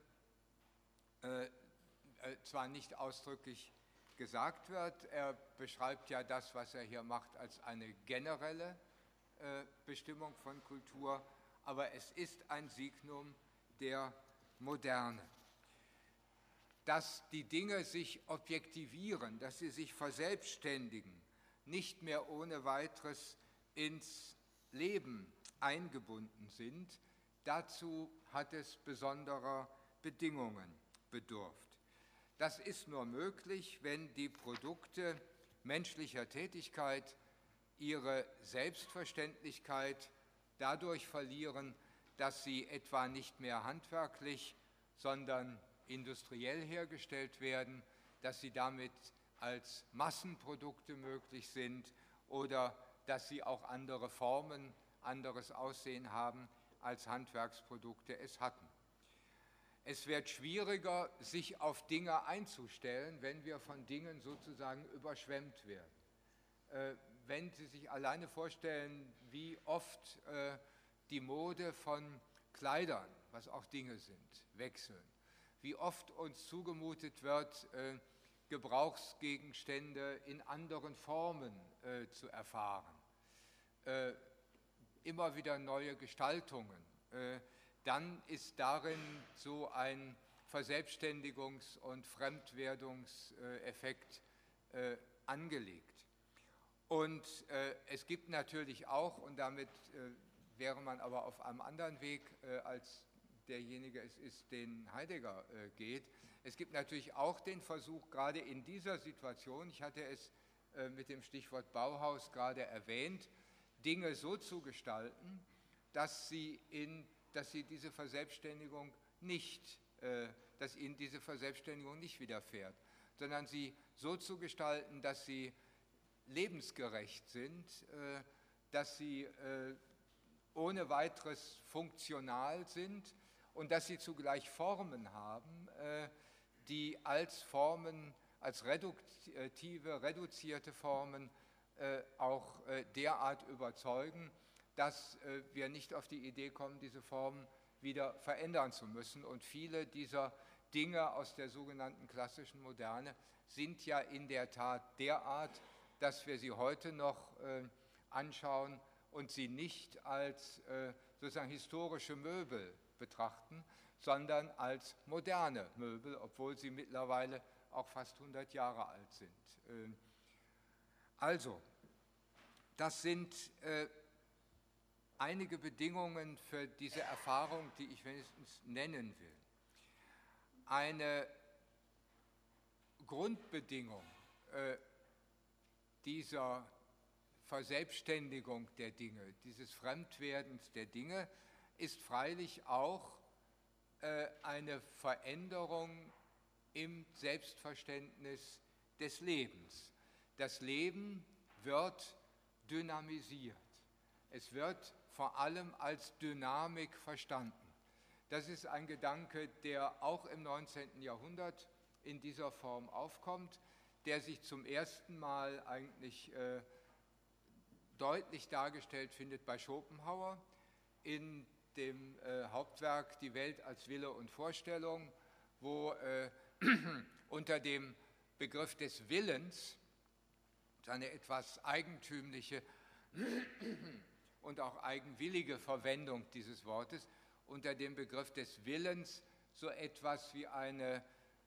zwar nicht ausdrücklich gesagt wird, er beschreibt ja das, was er hier macht, als eine generelle Bestimmung von Kultur, aber es ist ein Signum der Moderne. Dass die Dinge sich objektivieren, dass sie sich verselbstständigen, nicht mehr ohne weiteres ins Leben eingebunden sind, dazu hat es besonderer Bedingungen bedurft. Das ist nur möglich, wenn die Produkte menschlicher Tätigkeit ihre Selbstverständlichkeit dadurch verlieren, dass sie etwa nicht mehr handwerklich, sondern industriell hergestellt werden, dass sie damit als Massenprodukte möglich sind oder dass sie auch andere Formen, anderes Aussehen haben, als Handwerksprodukte es hatten. Es wird schwieriger, sich auf Dinge einzustellen, wenn wir von Dingen sozusagen überschwemmt werden. Wenn Sie sich alleine vorstellen, wie oft die Mode von Kleidern, was auch Dinge sind, wechseln, wie oft uns zugemutet wird, Gebrauchsgegenstände in anderen Formen zu erfahren, immer wieder neue Gestaltungen, dann ist darin so ein Verselbstständigungs- und Fremdwerdungseffekt angelegt. Und es gibt natürlich auch, und damit wäre man aber auf einem anderen Weg, als derjenige es ist, den Heidegger geht, es gibt natürlich auch den Versuch, gerade in dieser Situation, ich hatte es mit dem Stichwort Bauhaus gerade erwähnt, Dinge so zu gestalten, dass ihnen diese Verselbstständigung nicht widerfährt, sondern sie so zu gestalten, dass sie lebensgerecht sind, dass sie ohne weiteres funktional sind und dass sie zugleich Formen haben, die als Formen, als reduzierte Formen auch derart überzeugen, dass wir nicht auf die Idee kommen, diese Formen wieder verändern zu müssen. Und viele dieser Dinge aus der sogenannten klassischen Moderne sind ja in der Tat derart, dass wir sie heute noch anschauen und sie nicht als sozusagen historische Möbel betrachten, sondern als moderne Möbel, obwohl sie mittlerweile auch fast 100 Jahre alt sind. Also, das sind einige Bedingungen für diese Erfahrung, die ich wenigstens nennen will. Eine Grundbedingung dieser Verselbstständigung der Dinge, dieses Fremdwerdens der Dinge, ist freilich auch eine Veränderung im Selbstverständnis des Lebens. Das Leben wird dynamisiert. Es wird vor allem als Dynamik verstanden. Das ist ein Gedanke, der auch im 19. Jahrhundert in dieser Form aufkommt, der sich zum ersten Mal eigentlich deutlich dargestellt findet bei Schopenhauer in dem Hauptwerk Die Welt als Wille und Vorstellung, wo unter dem Begriff des Willens seine etwas eigentümliche und auch eigenwillige Verwendung dieses Wortes, unter dem Begriff des Willens so etwas wie eine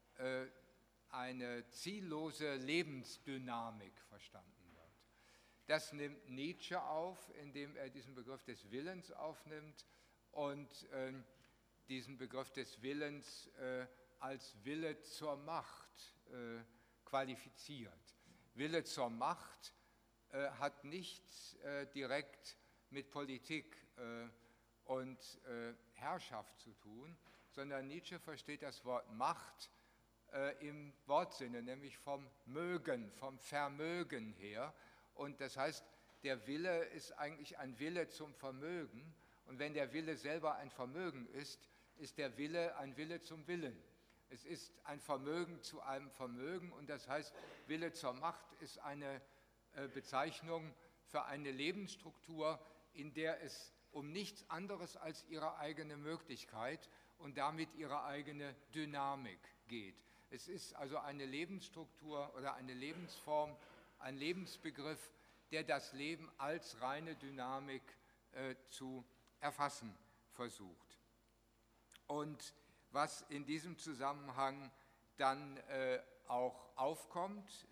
ziellose Lebensdynamik verstanden wird. Das nimmt Nietzsche auf, indem er diesen Begriff des Willens aufnimmt und diesen Begriff des Willens als Wille zur Macht qualifiziert. Wille zur Macht hat nichts direkt mit Politik und Herrschaft zu tun, sondern Nietzsche versteht das Wort Macht im Wortsinne, nämlich vom Mögen, vom Vermögen her. Und das heißt, der Wille ist eigentlich ein Wille zum Vermögen. Und wenn der Wille selber ein Vermögen ist, ist der Wille ein Wille zum Willen. Es ist ein Vermögen zu einem Vermögen und das heißt, Wille zur Macht ist eine Bezeichnung für eine Lebensstruktur, in der es um nichts anderes als ihre eigene Möglichkeit und damit ihre eigene Dynamik geht. Es ist also eine Lebensstruktur oder eine Lebensform, ein Lebensbegriff, der das Leben als reine Dynamik zu erfassen versucht. Und was in diesem Zusammenhang dann auch aufkommt,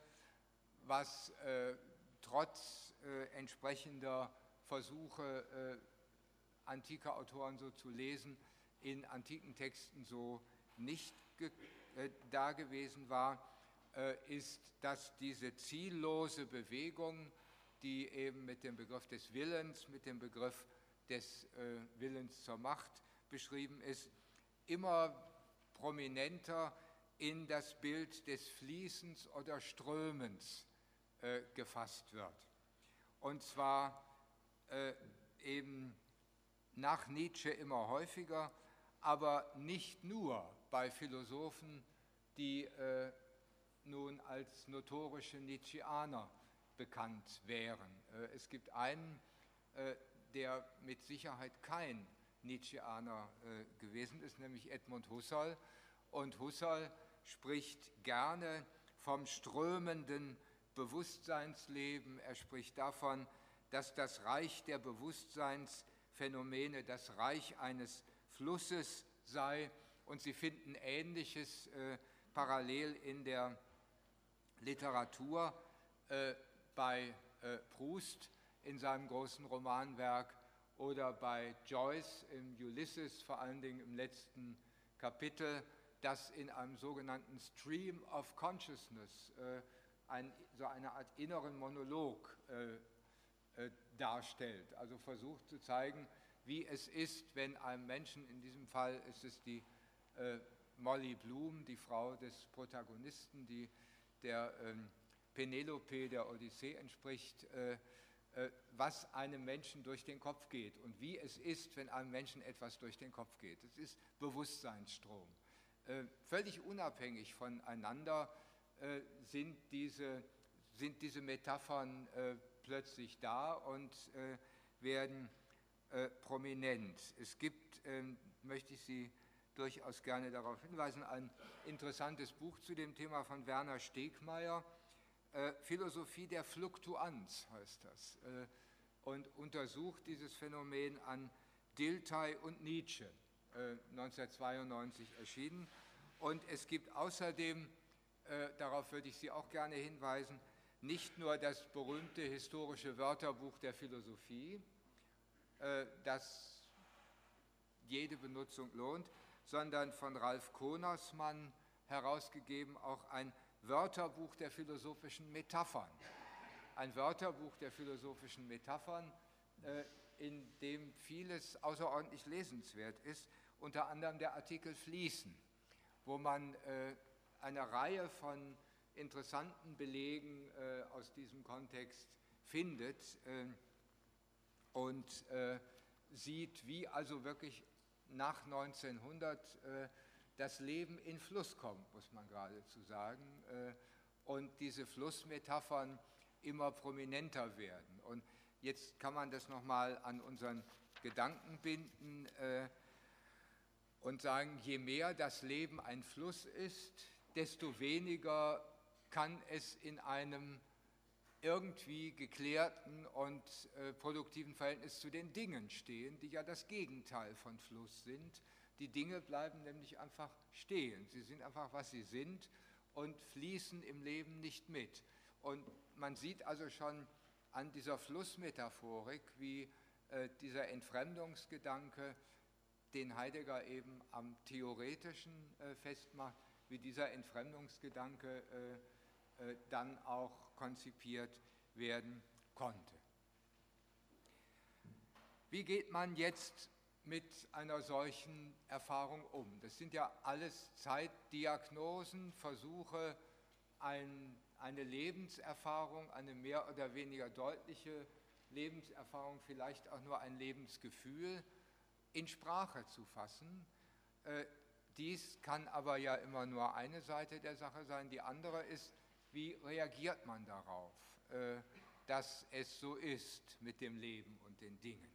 was trotz entsprechender Versuche antiker Autoren so zu lesen, in antiken Texten so nicht da gewesen war, ist, dass diese ziellose Bewegung, die eben mit dem Begriff des Willens, mit dem Begriff des Willens zur Macht beschrieben ist, immer prominenter in das Bild des Fließens oder Strömens gefasst wird. Und zwar eben nach Nietzsche immer häufiger, aber nicht nur bei Philosophen, die nun als notorische Nietzscheaner bekannt wären. Es gibt einen, der mit Sicherheit kein Nietzscheaner gewesen ist, nämlich Edmund Husserl. Und Husserl spricht gerne vom strömenden Bewusstseinsleben. Er spricht davon, dass das Reich der Bewusstseinsphänomene das Reich eines Flusses sei. Und Sie finden Ähnliches parallel in der Literatur bei Proust in seinem großen Romanwerk oder bei Joyce im Ulysses, vor allen Dingen im letzten Kapitel, das in einem sogenannten Stream of Consciousness so eine Art inneren Monolog darstellt, also versucht zu zeigen, wie es ist, wenn einem Menschen, in diesem Fall ist es die Molly Bloom, die Frau des Protagonisten, die der Penelope der Odyssee entspricht, was einem Menschen durch den Kopf geht und wie es ist, wenn einem Menschen etwas durch den Kopf geht. Es ist Bewusstseinsstrom. Völlig unabhängig voneinander sind diese Metaphern plötzlich da und werden prominent. Es gibt, möchte ich Sie durchaus gerne darauf hinweisen, ein interessantes Buch zu dem Thema von Werner Stegmaier, Philosophie der Fluktuanz heißt das, und untersucht dieses Phänomen an Dilthey und Nietzsche, 1992 erschienen. Und es gibt außerdem, darauf würde ich Sie auch gerne hinweisen, nicht nur das berühmte historische Wörterbuch der Philosophie, das jede Benutzung lohnt, sondern von Ralf Konersmann herausgegeben auch ein Wörterbuch der philosophischen Metaphern. Ein Wörterbuch der philosophischen Metaphern, in dem vieles außerordentlich lesenswert ist, unter anderem der Artikel Fließen, wo man eine Reihe von interessanten Belegen aus diesem Kontext findet und sieht, wie also wirklich nach 1900 das Leben in Fluss kommt, muss man geradezu sagen, und diese Flussmetaphern immer prominenter werden. Und jetzt kann man das nochmal an unseren Gedanken binden und sagen, je mehr das Leben ein Fluss ist, desto weniger kann es in einem irgendwie geklärten und produktiven Verhältnis zu den Dingen stehen, die ja das Gegenteil von Fluss sind. Die Dinge bleiben nämlich einfach stehen. Sie sind einfach, was sie sind und fließen im Leben nicht mit. Und man sieht also schon an dieser Flussmetaphorik, wie dieser Entfremdungsgedanke, den Heidegger eben am Theoretischen festmacht, wie dieser Entfremdungsgedanke dann auch konzipiert werden konnte. Wie geht man jetzt mit einer solchen Erfahrung um? Das sind ja alles Zeitdiagnosen, Versuche, eine Lebenserfahrung, eine mehr oder weniger deutliche Lebenserfahrung, vielleicht auch nur ein Lebensgefühl in Sprache zu fassen. Dies kann aber ja immer nur eine Seite der Sache sein. Die andere ist, wie reagiert man darauf, dass es so ist mit dem Leben und den Dingen.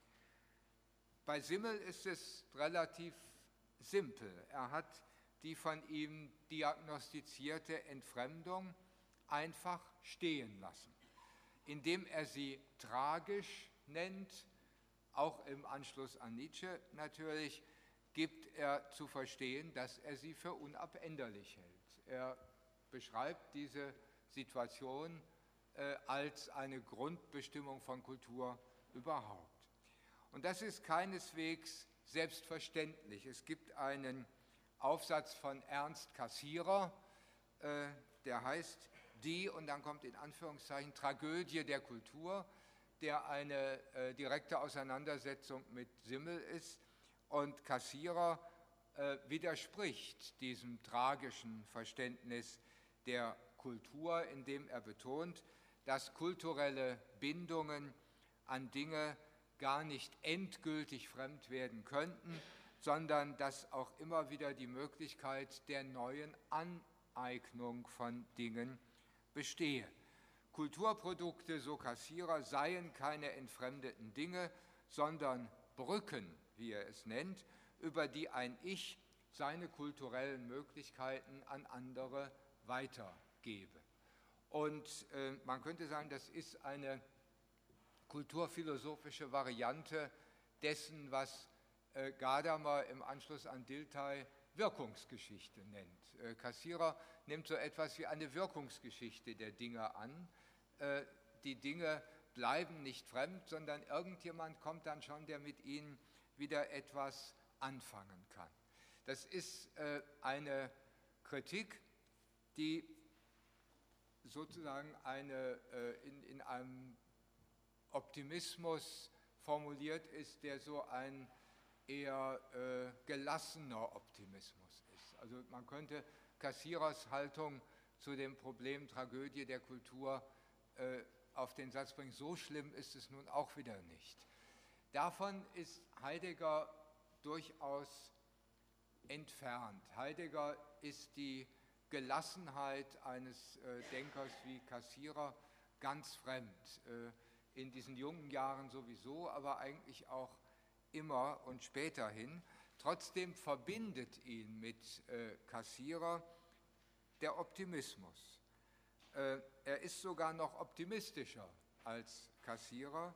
Bei Simmel ist es relativ simpel. Er hat die von ihm diagnostizierte Entfremdung einfach stehen lassen, indem er sie tragisch nennt, auch im Anschluss an Nietzsche natürlich, gibt er zu verstehen, dass er sie für unabänderlich hält. Er beschreibt diese Situation als eine Grundbestimmung von Kultur überhaupt. Und das ist keineswegs selbstverständlich. Es gibt einen Aufsatz von Ernst Cassirer, der heißt Die, und dann kommt in Anführungszeichen, Tragödie der Kultur, der eine direkte Auseinandersetzung mit Simmel ist. Und Cassirer widerspricht diesem tragischen Verständnis der Kultur, indem er betont, dass kulturelle Bindungen an Dinge gar nicht endgültig fremd werden könnten, sondern dass auch immer wieder die Möglichkeit der neuen Aneignung von Dingen bestehe. Kulturprodukte, so Cassirer, seien keine entfremdeten Dinge, sondern Brücken, wie er es nennt, über die ein Ich seine kulturellen Möglichkeiten an andere weitergebe. Und man könnte sagen, das ist eine kulturphilosophische Variante dessen, was Gadamer im Anschluss an Dilthey Wirkungsgeschichte nennt. Cassirer nimmt so etwas wie eine Wirkungsgeschichte der Dinge an. Die Dinge bleiben nicht fremd, sondern irgendjemand kommt dann schon, der mit ihnen wieder etwas anfangen kann. Das ist eine Kritik, die sozusagen in einem Optimismus formuliert ist, der so ein eher gelassener Optimismus ist. Also man könnte Cassirers Haltung zu dem Problem Tragödie der Kultur auf den Satz bringen, so schlimm ist es nun auch wieder nicht. Davon ist Heidegger durchaus entfernt. Heidegger ist die Gelassenheit eines Denkers wie Cassirer ganz fremd. In diesen jungen Jahren sowieso, aber eigentlich auch immer und späterhin. Trotzdem verbindet ihn mit Cassirer der Optimismus. Er ist sogar noch optimistischer als Cassirer,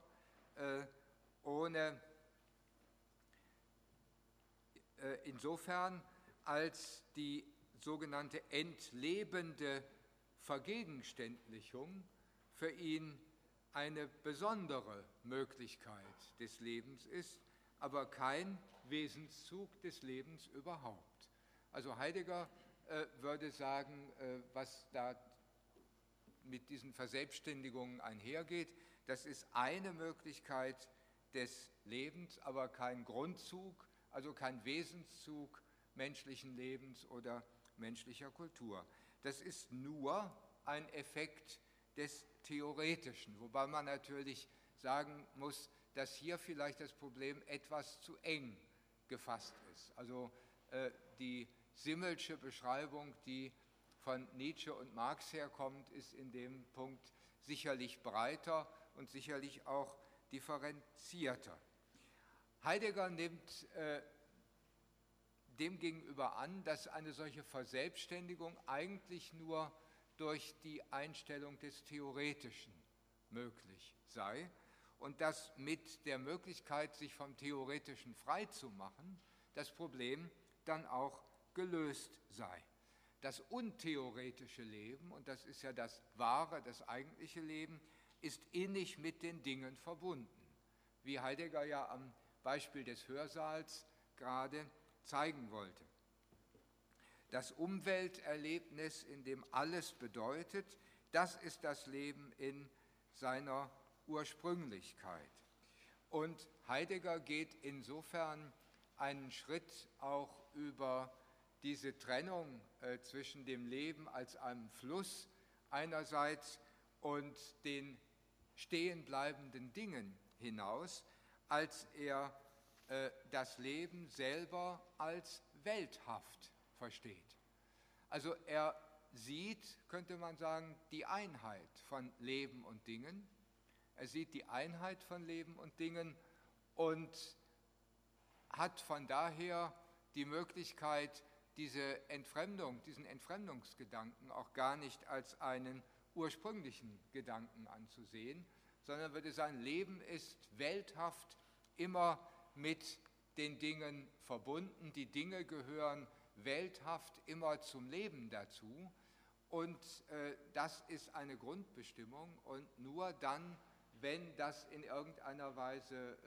insofern als die sogenannte entlebende Vergegenständlichung für ihn eine besondere Möglichkeit des Lebens ist, aber kein Wesenszug des Lebens überhaupt. Also Heidegger würde sagen, was da mit diesen Verselbstständigungen einhergeht, das ist eine Möglichkeit des Lebens, aber kein Grundzug, also kein Wesenszug menschlichen Lebens oder menschlicher Kultur. Das ist nur ein Effekt des Theoretischen, wobei man natürlich sagen muss, dass hier vielleicht das Problem etwas zu eng gefasst ist. Also die Simmelsche Beschreibung, die von Nietzsche und Marx herkommt, ist in dem Punkt sicherlich breiter und sicherlich auch differenzierter. Heidegger nimmt demgegenüber an, dass eine solche Verselbstständigung eigentlich nur durch die Einstellung des Theoretischen möglich sei und dass mit der Möglichkeit, sich vom Theoretischen frei zu machen, das Problem dann auch gelöst sei. Das untheoretische Leben, und das ist ja das wahre, das eigentliche Leben, ist innig mit den Dingen verbunden, wie Heidegger ja am Beispiel des Hörsaals gerade zeigen wollte. Das Umwelterlebnis, in dem alles bedeutet, das ist das Leben in seiner Ursprünglichkeit. Und Heidegger geht insofern einen Schritt auch über diese Trennung zwischen dem Leben als einem Fluss einerseits und den stehenbleibenden Dingen hinaus, als er das Leben selber als welthaft versteht. Also er sieht, könnte man sagen, die Einheit von Leben und Dingen. Er sieht die Einheit von Leben und Dingen und hat von daher die Möglichkeit, diese Entfremdung, diesen Entfremdungsgedanken auch gar nicht als einen ursprünglichen Gedanken anzusehen, sondern würde sagen, Leben ist welthaft, immer mit den Dingen verbunden. Die Dinge gehören welthaft immer zum Leben dazu und das ist eine Grundbestimmung und nur dann, wenn das in irgendeiner Weise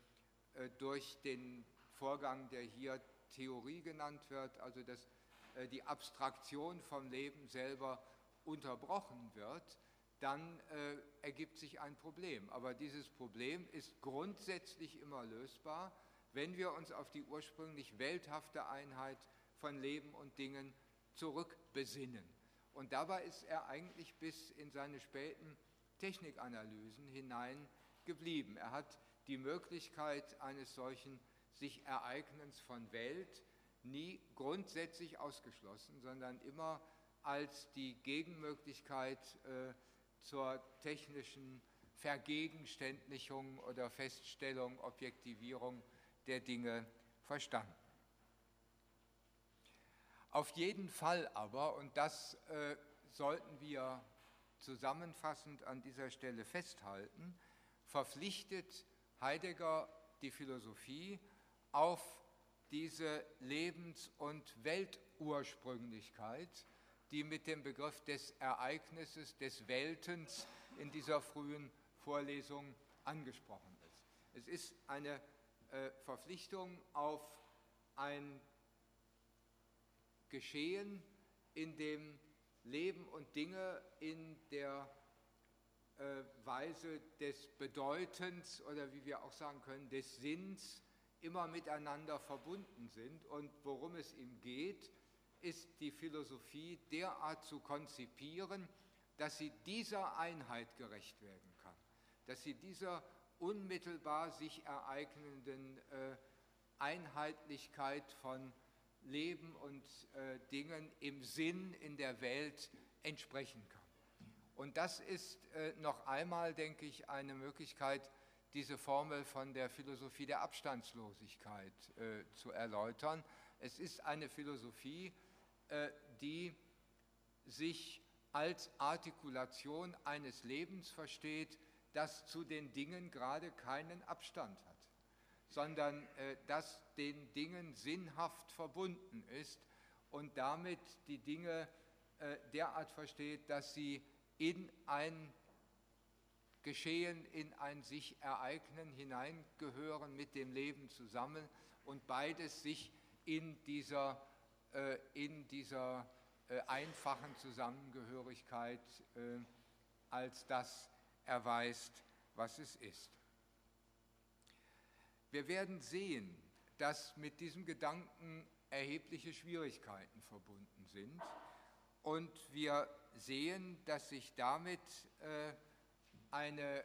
durch den Vorgang, der hier Theorie genannt wird, also dass die Abstraktion vom Leben selber unterbrochen wird, dann ergibt sich ein Problem. Aber dieses Problem ist grundsätzlich immer lösbar, wenn wir uns auf die ursprünglich welthafte Einheit von Leben und Dingen zurückbesinnen. Und dabei ist er eigentlich bis in seine späten Technikanalysen hinein geblieben. Er hat die Möglichkeit eines solchen sich Ereignens von Welt nie grundsätzlich ausgeschlossen, sondern immer als die Gegenmöglichkeit zur technischen Vergegenständlichung oder Feststellung, Objektivierung der Dinge verstanden. Auf jeden Fall aber, und das sollten wir zusammenfassend an dieser Stelle festhalten, verpflichtet Heidegger die Philosophie auf diese Lebens- und Weltursprünglichkeit, die mit dem Begriff des Ereignisses, des Weltens in dieser frühen Vorlesung angesprochen ist. Es ist eine Verpflichtung auf ein Geschehen, in dem Leben und Dinge in der Weise des Bedeutens oder wie wir auch sagen können, des Sinns immer miteinander verbunden sind. Und worum es ihm geht, ist die Philosophie derart zu konzipieren, dass sie dieser Einheit gerecht werden kann, dass sie dieser unmittelbar sich ereignenden Einheitlichkeit von Leben und Dingen im Sinn in der Welt entsprechen kann. Und das ist noch einmal, denke ich, eine Möglichkeit, diese Formel von der Philosophie der Abstandslosigkeit zu erläutern. Es ist eine Philosophie, die sich als Artikulation eines Lebens versteht, das zu den Dingen gerade keinen Abstand hat, sondern das den Dingen sinnhaft verbunden ist und damit die Dinge derart versteht, dass sie in ein Geschehen, in ein sich Ereignen hineingehören mit dem Leben zusammen und beides sich in dieser einfachen Zusammengehörigkeit als das erweist, was es ist. Wir werden sehen, dass mit diesem Gedanken erhebliche Schwierigkeiten verbunden sind und wir sehen, dass sich damit eine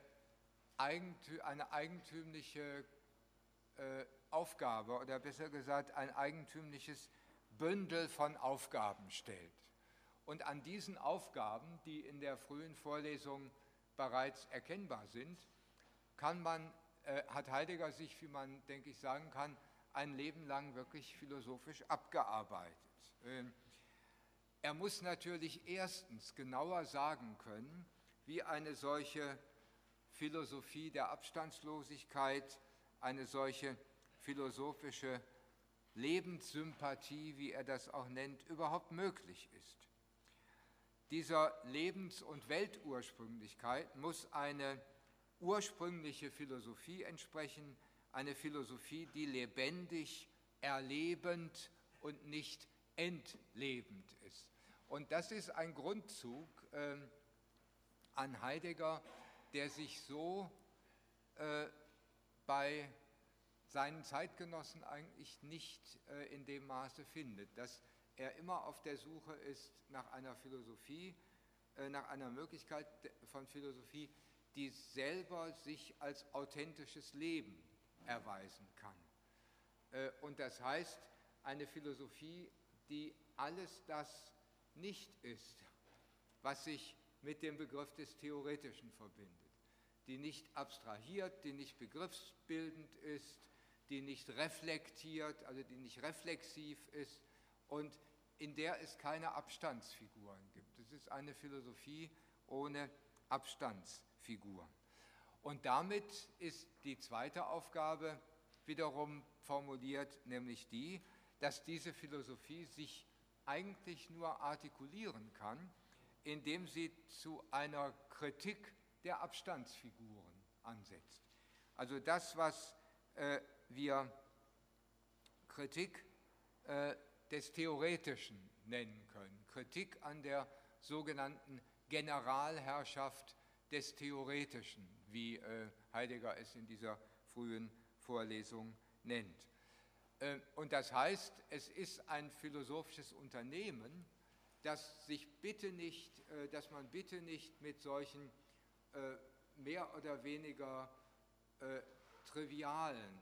eigentümliche Aufgabe oder besser gesagt ein eigentümliches Bündel von Aufgaben stellt. Und an diesen Aufgaben, die in der frühen Vorlesung bereits erkennbar sind, hat Heidegger sich, wie man, denke ich, sagen kann, ein Leben lang wirklich philosophisch abgearbeitet. Er muss natürlich erstens genauer sagen können, wie eine solche Philosophie der Abstandslosigkeit, eine solche philosophische Lebenssympathie, wie er das auch nennt, überhaupt möglich ist. Dieser Lebens- und Weltursprünglichkeit muss eine ursprüngliche Philosophie entsprechen, eine Philosophie, die lebendig, erlebend und nicht entlebend ist. Und das ist ein Grundzug an Heidegger, der sich so bei seinen Zeitgenossen eigentlich nicht in dem Maße findet, dass er immer auf der Suche ist nach einer Philosophie, nach einer Möglichkeit von Philosophie, die selber sich als authentisches Leben erweisen kann. Und das heißt, eine Philosophie, die alles das nicht ist, was sich mit dem Begriff des Theoretischen verbindet, die nicht abstrahiert, die nicht begriffsbildend ist, die nicht reflektiert, also die nicht reflexiv ist und in der es keine Abstandsfiguren gibt. Es ist eine Philosophie ohne Abstandsfiguren. Und damit ist die zweite Aufgabe wiederum formuliert, nämlich die, dass diese Philosophie sich eigentlich nur artikulieren kann, indem sie zu einer Kritik der Abstandsfiguren ansetzt. Also das, was wir Kritik des Theoretischen nennen können, Kritik an der sogenannten Generalherrschaft des Theoretischen, wie Heidegger es in dieser frühen Vorlesung nennt. Und das heißt, es ist ein philosophisches Unternehmen, dass man bitte nicht mit solchen mehr oder weniger trivialen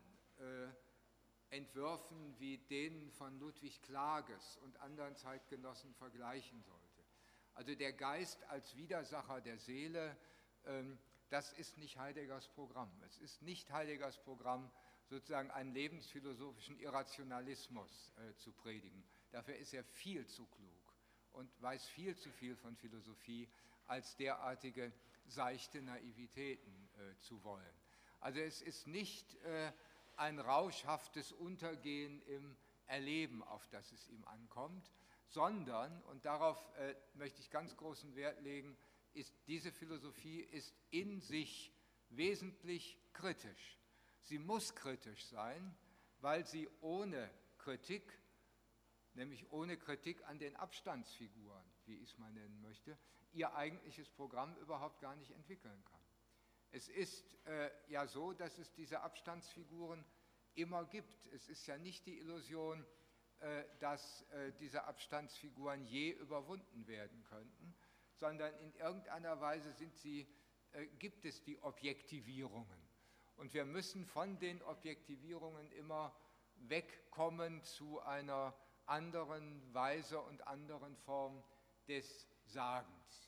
Entwürfen wie denen von Ludwig Klages und anderen Zeitgenossen vergleichen sollte. Also der Geist als Widersacher der Seele, das ist nicht Heideggers Programm. Es ist nicht Heideggers Programm, sozusagen einen lebensphilosophischen Irrationalismus zu predigen. Dafür ist er viel zu klug und weiß viel zu viel von Philosophie, als derartige seichte Naivitäten zu wollen. Also es ist nicht ein rauschhaftes Untergehen im Erleben, auf das es ihm ankommt, sondern, und darauf möchte ich ganz großen Wert legen, diese Philosophie ist in sich wesentlich kritisch. Sie muss kritisch sein, weil sie ohne Kritik, nämlich ohne Kritik an den Abstandsfiguren, wie ich es mal nennen möchte, ihr eigentliches Programm überhaupt gar nicht entwickeln kann. Es ist ja so, dass es diese Abstandsfiguren immer gibt. Es ist ja nicht die Illusion, dass diese Abstandsfiguren je überwunden werden könnten, sondern in irgendeiner Weise gibt es die Objektivierungen. Und wir müssen von den Objektivierungen immer wegkommen zu einer anderen Weise und anderen Form des Sagens.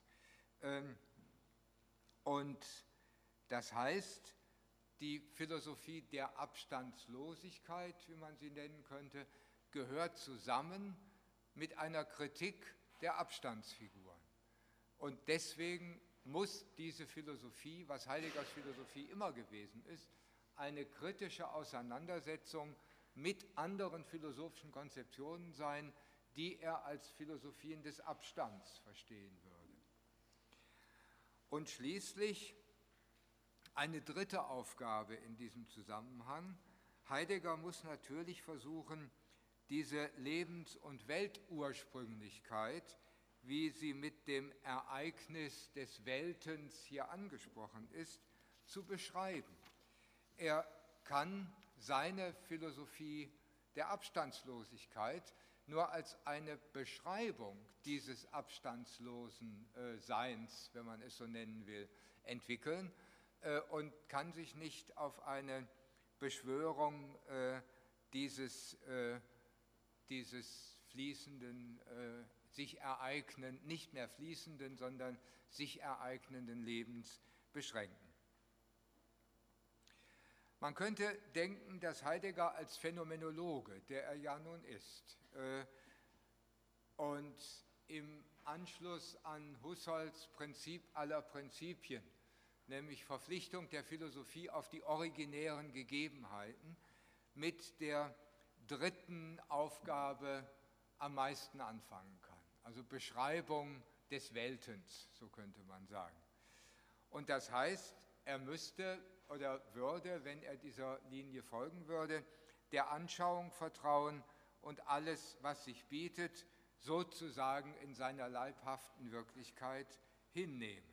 Und das heißt, die Philosophie der Abstandslosigkeit, wie man sie nennen könnte, gehört zusammen mit einer Kritik der Abstandsfiguren. Und deswegen muss diese Philosophie, was Heideggers Philosophie immer gewesen ist, eine kritische Auseinandersetzung mit anderen philosophischen Konzeptionen sein, die er als Philosophien des Abstands verstehen würde. Und schließlich eine dritte Aufgabe in diesem Zusammenhang. Heidegger muss natürlich versuchen, diese Lebens- und Weltursprünglichkeit, wie sie mit dem Ereignis des Weltens hier angesprochen ist, zu beschreiben. Er kann seine Philosophie der Abstandslosigkeit nur als eine Beschreibung dieses abstandslosen Seins, wenn man es so nennen will, entwickeln und kann sich nicht auf eine Beschwörung dieses fließenden, sich ereignenden, nicht mehr fließenden, sondern sich ereignenden Lebens beschränken. Man könnte denken, dass Heidegger als Phänomenologe, der er ja nun ist, und im Anschluss an Husserls Prinzip aller Prinzipien, nämlich Verpflichtung der Philosophie auf die originären Gegebenheiten, mit der dritten Aufgabe am meisten anfangen kann, also Beschreibung des Weltens, so könnte man sagen. Und das heißt, er müsste oder würde, wenn er dieser Linie folgen würde, der Anschauung vertrauen und alles, was sich bietet, sozusagen in seiner leibhaften Wirklichkeit hinnehmen.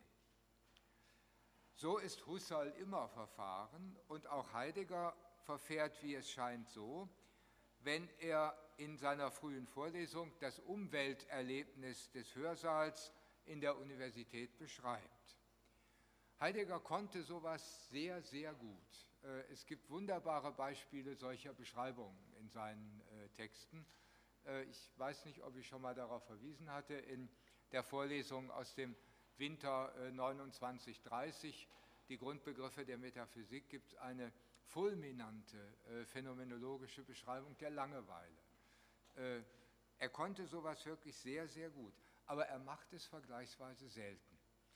So ist Husserl immer verfahren und auch Heidegger verfährt, wie es scheint, so, wenn er in seiner frühen Vorlesung das Umwelterlebnis des Hörsaals in der Universität beschreibt. Heidegger konnte sowas sehr, sehr gut. Es gibt wunderbare Beispiele solcher Beschreibungen in seinen Texten. Ich weiß nicht, ob ich schon mal darauf verwiesen hatte, in der Vorlesung aus dem Winter 29/30, die Grundbegriffe der Metaphysik, gibt es eine fulminante phänomenologische Beschreibung der Langeweile. Er konnte sowas wirklich sehr, sehr gut, aber er macht es vergleichsweise selten.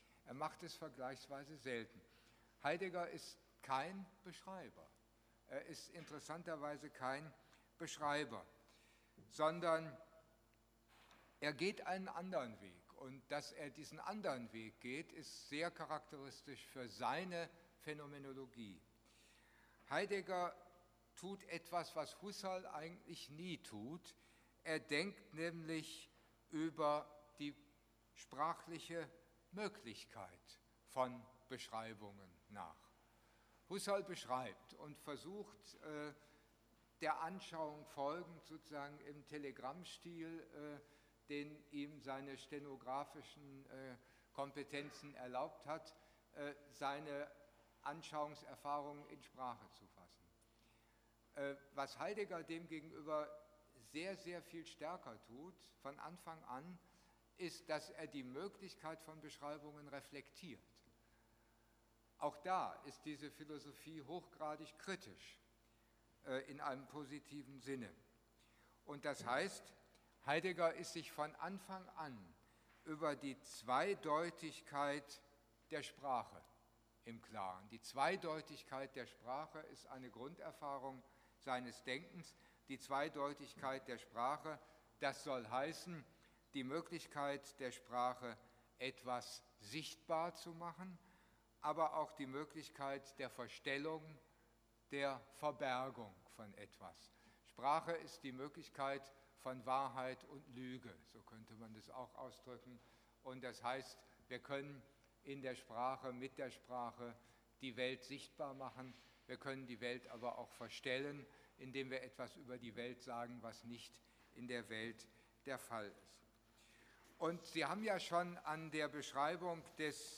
Heidegger ist kein Beschreiber. Er ist interessanterweise kein Beschreiber, sondern er geht einen anderen Weg. Und dass er diesen anderen Weg geht, ist sehr charakteristisch für seine Phänomenologie. Heidegger tut etwas, was Husserl eigentlich nie tut. Er denkt nämlich über die sprachliche Möglichkeit von Beschreibungen nach. Husserl beschreibt und versucht, der Anschauung folgend, sozusagen im Telegrammstil, den ihm seine stenografischen Kompetenzen erlaubt hat, seine Anschauungserfahrungen in Sprache zu fassen. Was Heidegger demgegenüber sehr, sehr viel stärker tut, von Anfang an, ist, dass er die Möglichkeit von Beschreibungen reflektiert. Auch da ist diese Philosophie hochgradig kritisch, in einem positiven Sinne. Und das heißt, Heidegger ist sich von Anfang an über die Zweideutigkeit der Sprache im Klaren. Die Zweideutigkeit der Sprache ist eine Grunderfahrung seines Denkens. Die Zweideutigkeit der Sprache, das soll heißen, die Möglichkeit der Sprache, etwas sichtbar zu machen, aber auch die Möglichkeit der Verstellung, der Verbergung von etwas. Sprache ist die Möglichkeit von Wahrheit und Lüge, so könnte man das auch ausdrücken. Und das heißt, wir können in der Sprache, mit der Sprache die Welt sichtbar machen, wir können die Welt aber auch verstellen, indem wir etwas über die Welt sagen, was nicht in der Welt der Fall ist. Und Sie haben ja schon an der Beschreibung des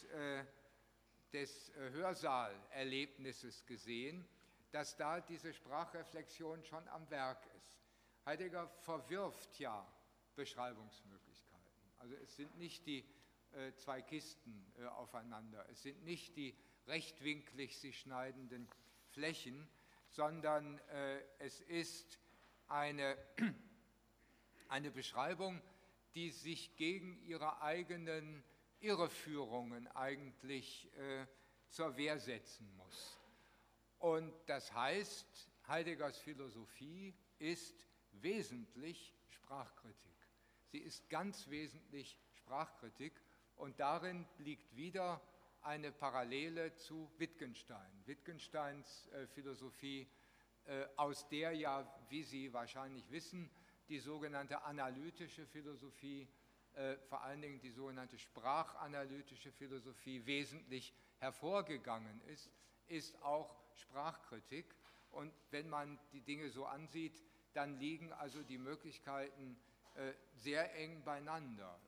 Hörsaalerlebnisses gesehen, dass da diese Sprachreflexion schon am Werk ist. Heidegger verwirft ja Beschreibungsmöglichkeiten. Also es sind nicht die zwei Kisten aufeinander, es sind nicht die rechtwinklig sich schneidenden Flächen, sondern es ist eine Beschreibung, die sich gegen ihre eigenen Irreführungen eigentlich zur Wehr setzen muss. Und das heißt, Heideggers Philosophie ist wesentlich Sprachkritik. Sie ist ganz wesentlich Sprachkritik und darin liegt wieder eine Parallele zu Wittgenstein. Wittgensteins Philosophie, aus der ja, wie Sie wahrscheinlich wissen, die sogenannte analytische Philosophie, vor allen Dingen die sogenannte sprachanalytische Philosophie wesentlich hervorgegangen ist, ist auch Sprachkritik. Und wenn man die Dinge so ansieht, dann liegen also die Möglichkeiten sehr eng beieinander.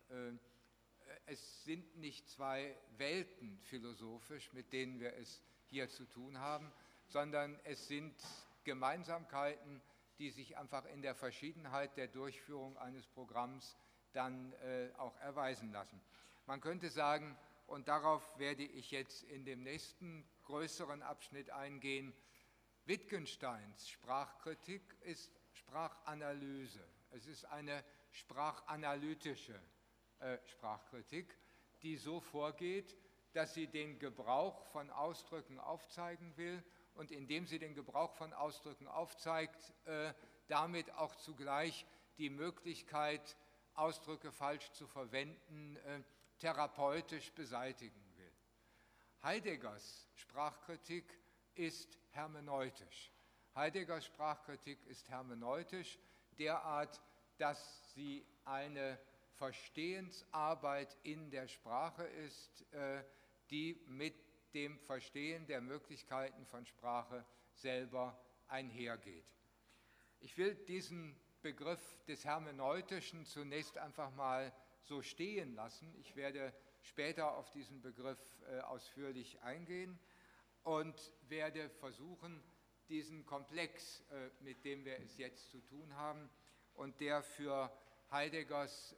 Es sind nicht zwei Welten philosophisch, mit denen wir es hier zu tun haben, sondern es sind Gemeinsamkeiten, die sich einfach in der Verschiedenheit der Durchführung eines Programms dann auch erweisen lassen. Man könnte sagen, und darauf werde ich jetzt in dem nächsten größeren Abschnitt eingehen, Wittgensteins Sprachkritik ist Sprachanalyse. Es ist eine sprachanalytische Sprachkritik, die so vorgeht, dass sie den Gebrauch von Ausdrücken aufzeigen will und indem sie den Gebrauch von Ausdrücken aufzeigt, damit auch zugleich die Möglichkeit, Ausdrücke falsch zu verwenden, therapeutisch beseitigen will. Heideggers Sprachkritik ist hermeneutisch. Heideggers Sprachkritik ist hermeneutisch, derart, dass sie eine Verstehensarbeit in der Sprache ist, die mit dem Verstehen der Möglichkeiten von Sprache selber einhergeht. Ich will diesen Begriff des Hermeneutischen zunächst einfach mal so stehen lassen. Ich werde später auf diesen Begriff ausführlich eingehen und werde versuchen, diesen Komplex, mit dem wir es jetzt zu tun haben und der für Heideggers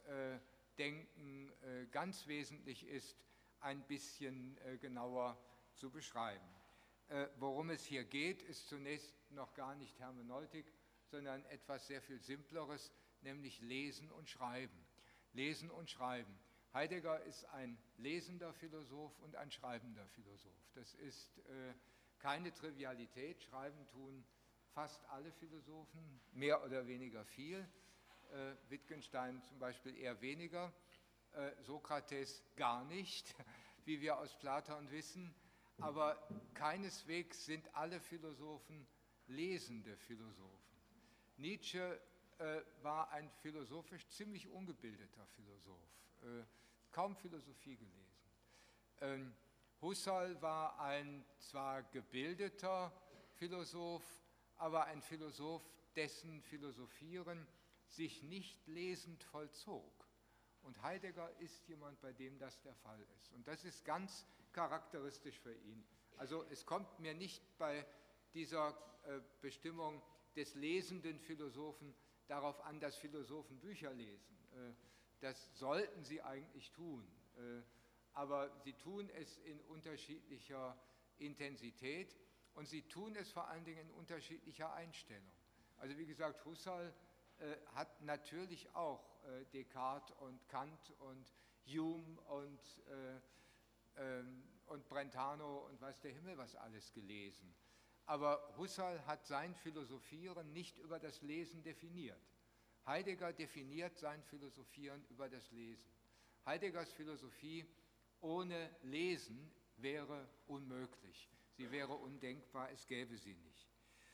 Denken ganz wesentlich ist, ein bisschen genauer zu beschreiben. Worum es hier geht, ist zunächst noch gar nicht Hermeneutik, sondern etwas sehr viel Simpleres, nämlich Lesen und Schreiben. Lesen und Schreiben. Heidegger ist ein lesender Philosoph und ein schreibender Philosoph. Das ist keine Trivialität. Schreiben tun fast alle Philosophen, mehr oder weniger viel. Wittgenstein zum Beispiel eher weniger, Sokrates gar nicht, wie wir aus Platon wissen, aber keineswegs sind alle Philosophen lesende Philosophen. Nietzsche war ein philosophisch ziemlich ungebildeter Philosoph, kaum Philosophie gelesen. Husserl war ein zwar gebildeter Philosoph, aber ein Philosoph, dessen Philosophieren sich nicht lesend vollzog. Und Heidegger ist jemand, bei dem das der Fall ist. Und das ist ganz charakteristisch für ihn. Also es kommt mir nicht bei dieser Bestimmung des lesenden Philosophen darauf an, dass Philosophen Bücher lesen. Das sollten sie eigentlich tun. Aber sie tun es in unterschiedlicher Intensität und sie tun es vor allen Dingen in unterschiedlicher Einstellung. Also wie gesagt, Husserl hat natürlich auch Descartes und Kant und Hume und Brentano und weiß der Himmel was alles gelesen. Aber Husserl hat sein Philosophieren nicht über das Lesen definiert. Heidegger definiert sein Philosophieren über das Lesen. Heideggers Philosophie ohne Lesen wäre unmöglich. Sie wäre undenkbar, es gäbe sie nicht.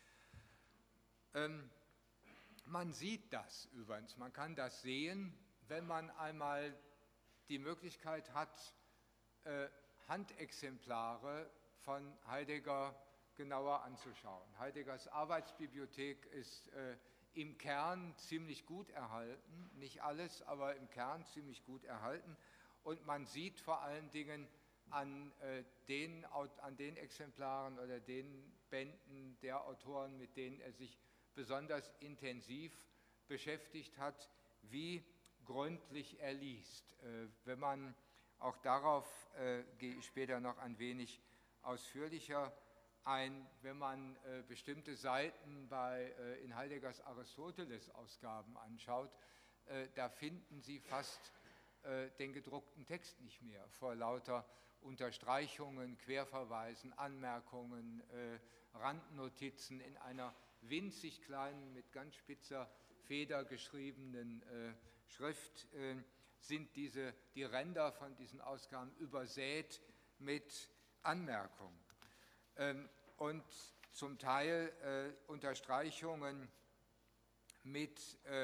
Man sieht das übrigens, man kann das sehen, wenn man einmal die Möglichkeit hat, Handexemplare von Heidegger genauer anzuschauen. Heideggers Arbeitsbibliothek ist im Kern ziemlich gut erhalten, nicht alles, aber im Kern ziemlich gut erhalten. Und man sieht vor allen Dingen an den Exemplaren oder den Bänden der Autoren, mit denen er sich besonders intensiv beschäftigt hat, wie gründlich er liest. Wenn man, auch darauf gehe ich später noch ein wenig ausführlicher ein, wenn man bestimmte Seiten in Heideggers Aristoteles-Ausgaben anschaut, da finden Sie fast den gedruckten Text nicht mehr vor lauter Unterstreichungen, Querverweisen, Anmerkungen, Randnotizen in einer winzig kleinen, mit ganz spitzer federgeschriebenen Schrift sind die Ränder von diesen Ausgaben übersät mit Anmerkungen und zum Teil Unterstreichungen mit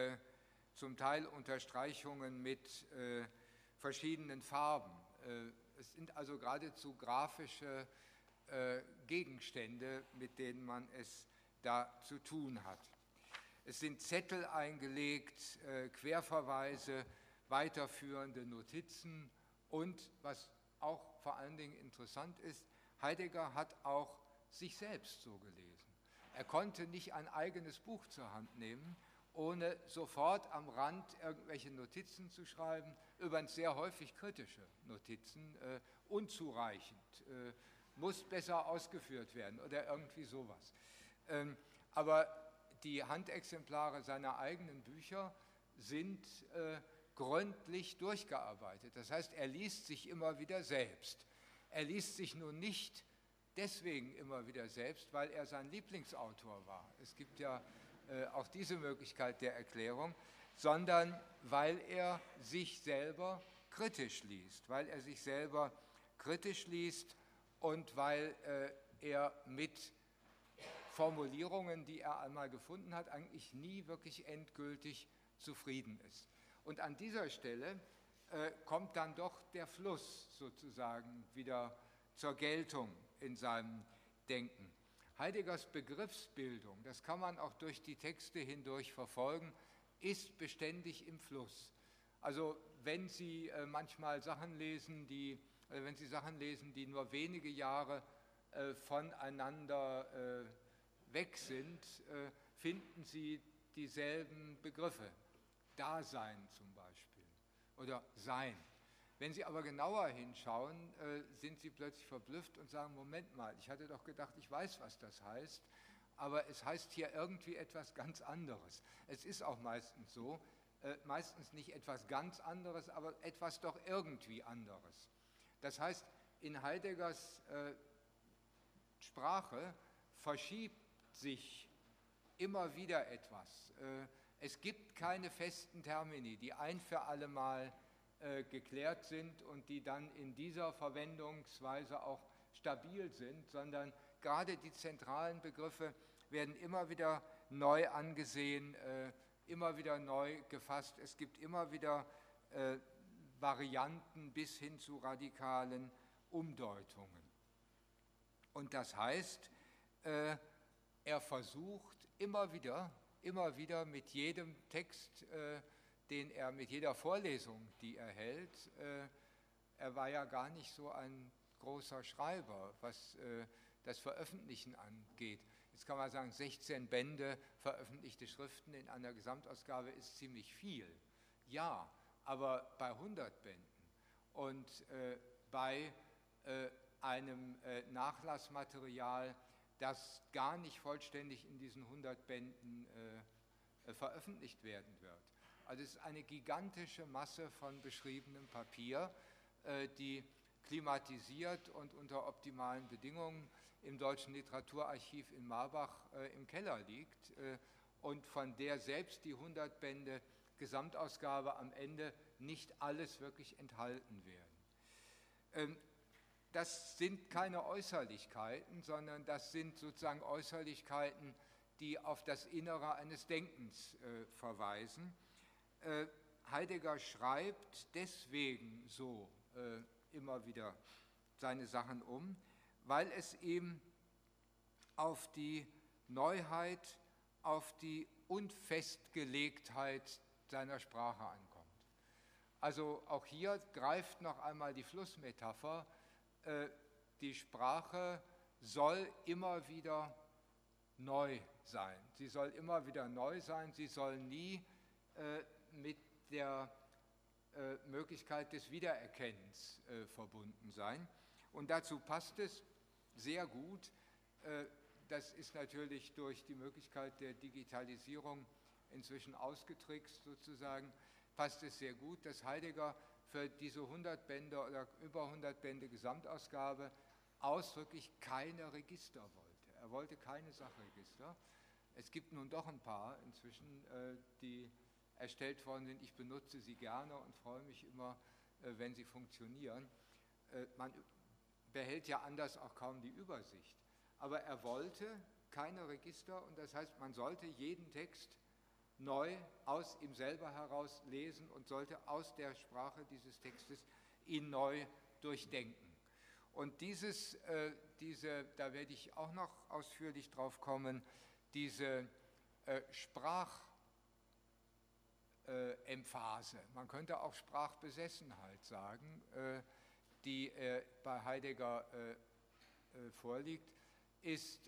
verschiedenen Farben. Es sind also geradezu grafische Gegenstände, mit denen man es da zu tun hat. Es sind Zettel eingelegt, Querverweise, weiterführende Notizen und, was auch vor allen Dingen interessant ist, Heidegger hat auch sich selbst so gelesen. Er konnte nicht ein eigenes Buch zur Hand nehmen, ohne sofort am Rand irgendwelche Notizen zu schreiben, übrigens sehr häufig kritische Notizen, unzureichend, muss besser ausgeführt werden oder irgendwie sowas. Aber die Handexemplare seiner eigenen Bücher sind gründlich durchgearbeitet. Das heißt, er liest sich immer wieder selbst. Er liest sich nun nicht deswegen immer wieder selbst, weil er sein Lieblingsautor war. Es gibt ja auch diese Möglichkeit der Erklärung, sondern weil er sich selber kritisch liest, und weil er mit Formulierungen, die er einmal gefunden hat, eigentlich nie wirklich endgültig zufrieden ist. Und an dieser Stelle kommt dann doch der Fluss sozusagen wieder zur Geltung in seinem Denken. Heideggers Begriffsbildung, das kann man auch durch die Texte hindurch verfolgen, ist beständig im Fluss. Also wenn Sie manchmal Sachen lesen, die nur wenige Jahre voneinander weg sind, finden Sie dieselben Begriffe. Dasein zum Beispiel oder Sein. Wenn Sie aber genauer hinschauen, sind Sie plötzlich verblüfft und sagen, Moment mal, ich hatte doch gedacht, ich weiß, was das heißt, aber es heißt hier irgendwie etwas ganz anderes. Es ist auch meistens so, meistens nicht etwas ganz anderes, aber etwas doch irgendwie anderes. Das heißt, in Heideggers Sprache verschiebt sich immer wieder etwas. Es gibt keine festen Termini, die ein für alle Mal geklärt sind und die dann in dieser Verwendungsweise auch stabil sind, sondern gerade die zentralen Begriffe werden immer wieder neu angesehen, immer wieder neu gefasst. Es gibt immer wieder Varianten bis hin zu radikalen Umdeutungen. Und das heißt, er versucht immer wieder mit jedem Text, mit jeder Vorlesung, die er hält, er war ja gar nicht so ein großer Schreiber, was das Veröffentlichen angeht. Jetzt kann man sagen, 16 Bände veröffentlichte Schriften in einer Gesamtausgabe ist ziemlich viel. Ja, aber bei 100 Bänden und bei einem Nachlassmaterial, das gar nicht vollständig in diesen 100 Bänden veröffentlicht werden wird. Also es ist eine gigantische Masse von beschriebenem Papier, die klimatisiert und unter optimalen Bedingungen im Deutschen Literaturarchiv in Marbach im Keller liegt und von der selbst die 100 Bände Gesamtausgabe am Ende nicht alles wirklich enthalten werden. Das sind keine Äußerlichkeiten, sondern das sind sozusagen Äußerlichkeiten, die auf das Innere eines Denkens verweisen. Heidegger schreibt deswegen so immer wieder seine Sachen um, weil es ihm auf die Neuheit, auf die Unfestgelegtheit seiner Sprache ankommt. Also auch hier greift noch einmal die Flussmetapher. Die Sprache soll immer wieder neu sein. Sie soll immer wieder neu sein. Sie soll nie mit der Möglichkeit des Wiedererkennens verbunden sein. Und dazu passt es sehr gut, das ist natürlich durch die Möglichkeit der Digitalisierung inzwischen ausgetrickst sozusagen, passt es sehr gut, dass Heidegger für diese 100 Bände oder über 100 Bände Gesamtausgabe ausdrücklich keine Register wollte. Er wollte keine Sachregister. Es gibt nun doch ein paar inzwischen, die erstellt worden sind. Ich benutze sie gerne und freue mich immer, wenn sie funktionieren. Man behält ja anders auch kaum die Übersicht. Aber er wollte keine Register und das heißt, man sollte jeden Text neu aus ihm selber heraus lesen und sollte aus der Sprache dieses Textes ihn neu durchdenken. Und da werde ich auch noch ausführlich drauf kommen, diese Sprachemphase, man könnte auch Sprachbesessenheit sagen, die bei Heidegger vorliegt, ist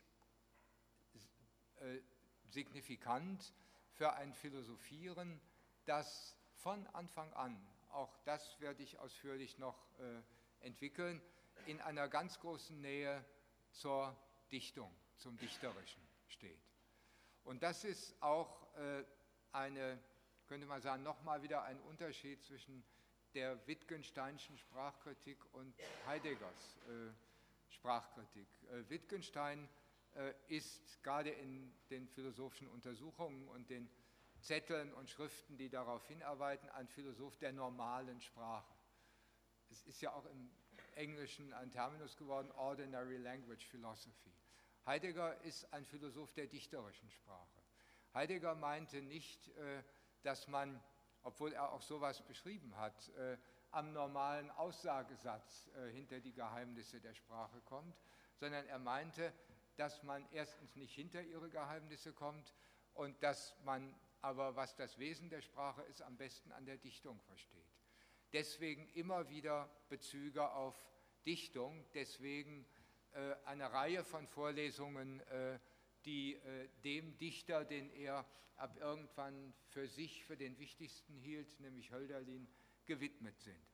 signifikant für ein Philosophieren, das von Anfang an, auch das werde ich ausführlich noch entwickeln, in einer ganz großen Nähe zur Dichtung, zum Dichterischen steht. Und das ist auch könnte man sagen, nochmal wieder ein Unterschied zwischen der Wittgensteinischen Sprachkritik und Heideggers Sprachkritik. Wittgenstein ist gerade in den philosophischen Untersuchungen und den Zetteln und Schriften, die darauf hinarbeiten, ein Philosoph der normalen Sprache. Es ist ja auch im Englischen ein Terminus geworden, Ordinary Language Philosophy. Heidegger ist ein Philosoph der dichterischen Sprache. Heidegger meinte nicht, dass man, obwohl er auch sowas beschrieben hat, am normalen Aussagesatz hinter die Geheimnisse der Sprache kommt, sondern er meinte, dass man erstens nicht hinter ihre Geheimnisse kommt und dass man aber, was das Wesen der Sprache ist, am besten an der Dichtung versteht. Deswegen immer wieder Bezüge auf Dichtung, deswegen eine Reihe von Vorlesungen, die dem Dichter, den er ab irgendwann für sich für den wichtigsten hielt, nämlich Hölderlin, gewidmet sind.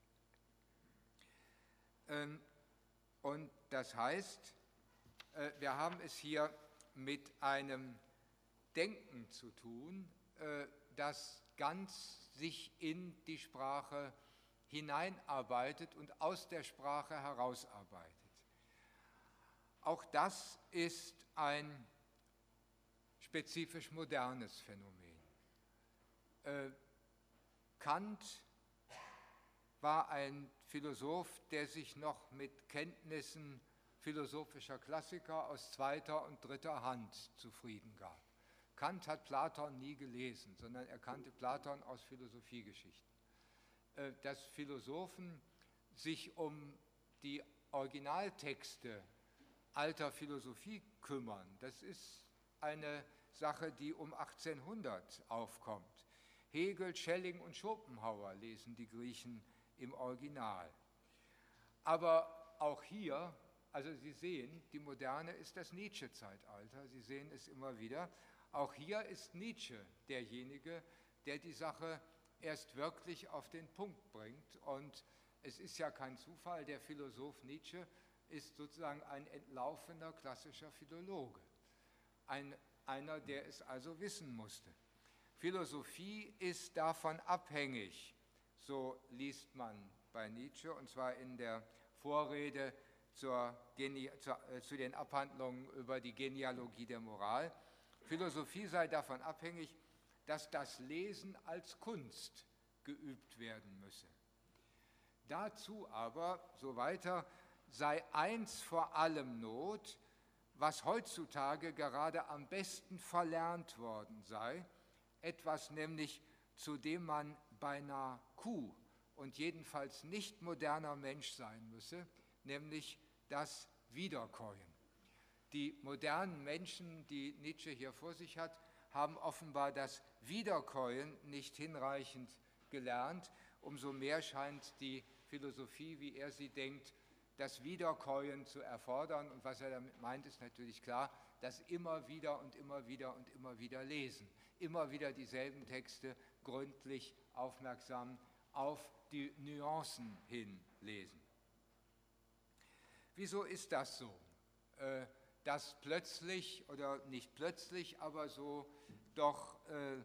Und das heißt, wir haben es hier mit einem Denken zu tun, das ganz sich in die Sprache hineinarbeitet und aus der Sprache herausarbeitet. Auch das ist ein spezifisch modernes Phänomen. Kant war ein Philosoph, der sich noch mit Kenntnissen philosophischer Klassiker aus zweiter und dritter Hand zufrieden gab. Kant hat Platon nie gelesen, sondern er kannte Platon aus Philosophiegeschichten. Dass Philosophen sich um die Originaltexte alter Philosophie kümmern, das ist eine Sache, die um 1800 aufkommt. Hegel, Schelling und Schopenhauer lesen die Griechen im Original. Aber auch hier, also Sie sehen, die Moderne ist das Nietzsche-Zeitalter, Sie sehen es immer wieder. Auch hier ist Nietzsche derjenige, der die Sache erst wirklich auf den Punkt bringt. Und es ist ja kein Zufall, der Philosoph Nietzsche ist sozusagen ein entlaufener klassischer Philologe. Einer, der es also wissen musste. Philosophie ist davon abhängig, so liest man bei Nietzsche, und zwar in der Vorrede zu den Abhandlungen über die Genealogie der Moral. Philosophie sei davon abhängig, dass das Lesen als Kunst geübt werden müsse. Dazu aber, so weiter, sei eins vor allem Not, was heutzutage gerade am besten verlernt worden sei, etwas nämlich, zu dem man beinahe Kuh und jedenfalls nicht moderner Mensch sein müsse, nämlich das Wiederkäuen. Die modernen Menschen, die Nietzsche hier vor sich hat, haben offenbar das Wiederkäuen nicht hinreichend gelernt. Umso mehr scheint die Philosophie, wie er sie denkt, das Wiederkäuen zu erfordern. Und was er damit meint, ist natürlich klar, das immer wieder und immer wieder und immer wieder lesen. Immer wieder dieselben Texte gründlich, aufmerksam auf die Nuancen hin lesen. Wieso ist das so? Dass plötzlich, oder nicht plötzlich, aber so doch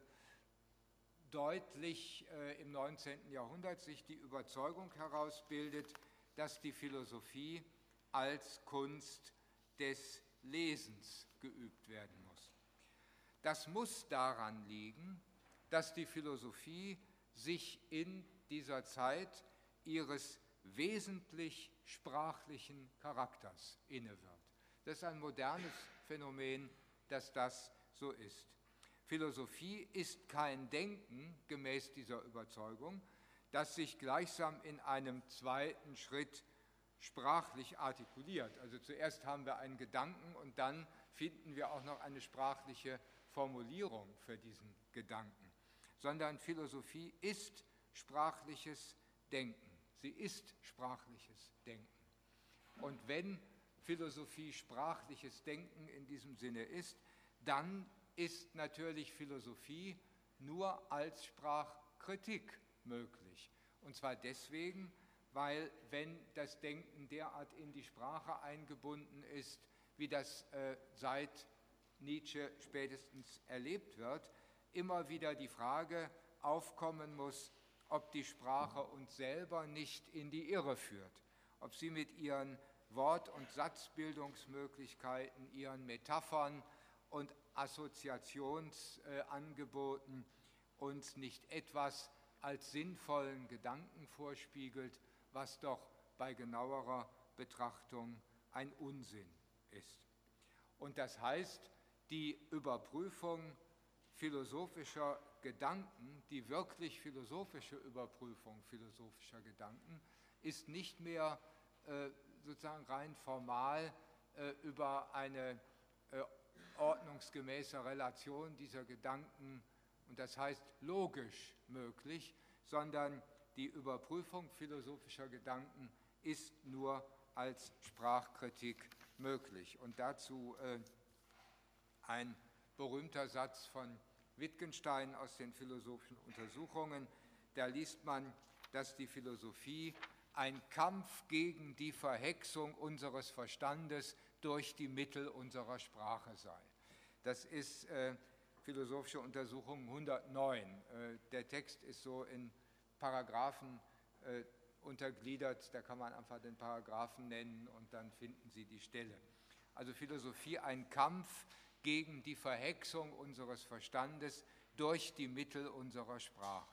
deutlich im 19. Jahrhundert sich die Überzeugung herausbildet, dass die Philosophie als Kunst des Lesens geübt werden muss. Das muss daran liegen, dass die Philosophie sich in dieser Zeit ihres wesentlich sprachlichen Charakters inne wird. Das ist ein modernes Phänomen, dass das so ist. Philosophie ist kein Denken, gemäß dieser Überzeugung, das sich gleichsam in einem zweiten Schritt sprachlich artikuliert. Also zuerst haben wir einen Gedanken und dann finden wir auch noch eine sprachliche Formulierung für diesen Gedanken. Sondern Philosophie ist sprachliches Denken. Sie ist sprachliches Denken. Und wenn Philosophie sprachliches Denken in diesem Sinne ist, dann ist natürlich Philosophie nur als Sprachkritik möglich. Und zwar deswegen, weil wenn das Denken derart in die Sprache eingebunden ist, wie das seit Nietzsche spätestens erlebt wird, immer wieder die Frage aufkommen muss, ob die Sprache uns selber nicht in die Irre führt, ob sie mit ihren Wort- und Satzbildungsmöglichkeiten, ihren Metaphern und Assoziationsangeboten uns nicht etwas als sinnvollen Gedanken vorspiegelt, was doch bei genauerer Betrachtung ein Unsinn ist. Und das heißt, die Überprüfung philosophischer Gedanken, die wirklich philosophische Überprüfung philosophischer Gedanken, ist nicht mehr sozusagen rein formal über eine ordnungsgemäße Relation dieser Gedanken, und das heißt logisch möglich, sondern die Überprüfung philosophischer Gedanken ist nur als Sprachkritik möglich. Und dazu ein berühmter Satz von Wittgenstein aus den philosophischen Untersuchungen. Da liest man, dass die Philosophie ein Kampf gegen die Verhexung unseres Verstandes durch die Mittel unserer Sprache sei. Das ist Philosophische Untersuchungen 109. Der Text ist so in Paragraphen untergliedert, da kann man einfach den Paragraphen nennen und dann finden Sie die Stelle. Also Philosophie, ein Kampf gegen die Verhexung unseres Verstandes durch die Mittel unserer Sprache.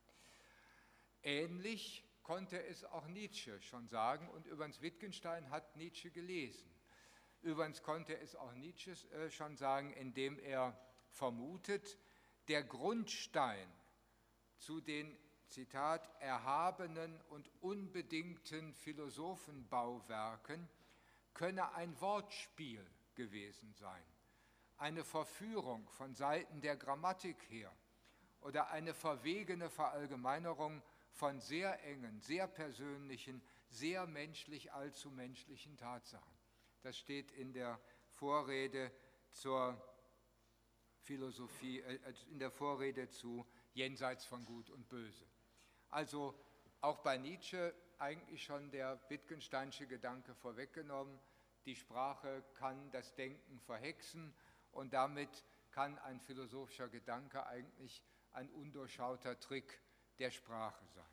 Ähnlich konnte es auch Nietzsche schon sagen, und übrigens Wittgenstein hat Nietzsche gelesen. Übrigens konnte es auch Nietzsche schon sagen, indem er vermutet, der Grundstein zu den, Zitat, erhabenen und unbedingten Philosophenbauwerken könne ein Wortspiel gewesen sein, eine Verführung von Seiten der Grammatik her oder eine verwegene Verallgemeinerung von sehr engen, sehr persönlichen, sehr menschlich allzu menschlichen Tatsachen. Das steht in der Vorrede zur Philosophie, in der Vorrede zu Jenseits von Gut und Böse. Also auch bei Nietzsche eigentlich schon der Wittgensteinsche Gedanke vorweggenommen, die Sprache kann das Denken verhexen und damit kann ein philosophischer Gedanke eigentlich ein undurchschauter Trick der Sprache sein.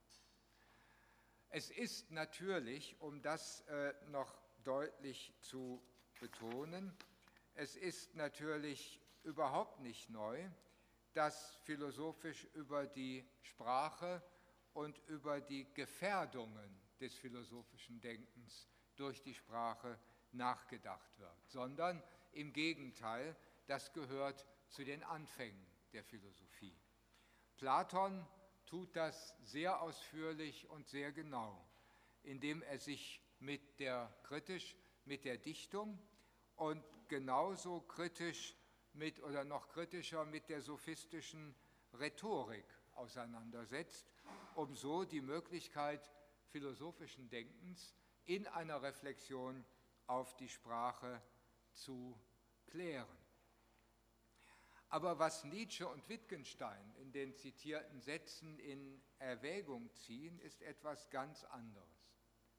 Es ist natürlich, um das noch deutlich zu betonen, es ist natürlich überhaupt nicht neu, dass philosophisch über die Sprache und über die Gefährdungen des philosophischen Denkens durch die Sprache nachgedacht wird, sondern im Gegenteil, das gehört zu den Anfängen der Philosophie. Platon tut das sehr ausführlich und sehr genau, indem er sich kritisch mit der Dichtung und genauso kritisch oder noch kritischer mit der sophistischen Rhetorik auseinandersetzt, um so die Möglichkeit philosophischen Denkens in einer Reflexion auf die Sprache zu klären. Aber was Nietzsche und Wittgenstein in den zitierten Sätzen in Erwägung ziehen, ist etwas ganz anderes.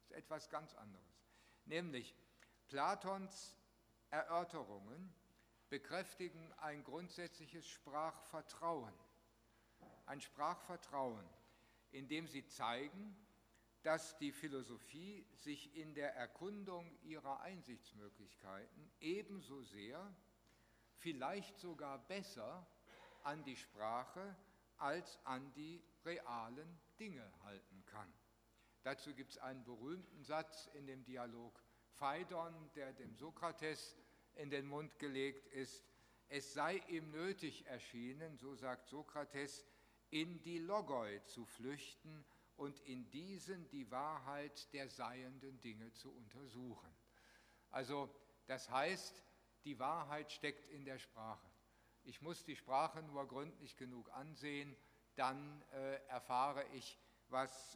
Nämlich Platons Erörterungen bekräftigen ein grundsätzliches Sprachvertrauen. Ein Sprachvertrauen, in dem sie zeigen, dass die Philosophie sich in der Erkundung ihrer Einsichtsmöglichkeiten ebenso sehr vielleicht sogar besser an die Sprache als an die realen Dinge halten kann. Dazu gibt es einen berühmten Satz in dem Dialog Phaidon, der dem Sokrates in den Mund gelegt ist: Es sei ihm nötig erschienen, so sagt Sokrates, in die Logoi zu flüchten und in diesen die Wahrheit der seienden Dinge zu untersuchen. Also das heißt, die Wahrheit steckt in der Sprache. Ich muss die Sprache nur gründlich genug ansehen, dann erfahre ich, was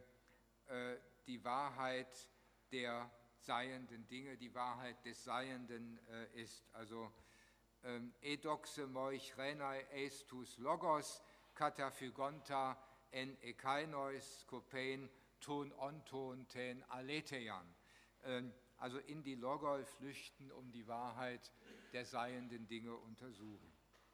die Wahrheit der seienden Dinge, die Wahrheit des Seienden ist. Also edoxe moich renai eistus logos kataphygonta en ekainois kopein ton onton ten alethean. Also in die Logoi flüchten, um die Wahrheit der seienden Dinge untersuchen.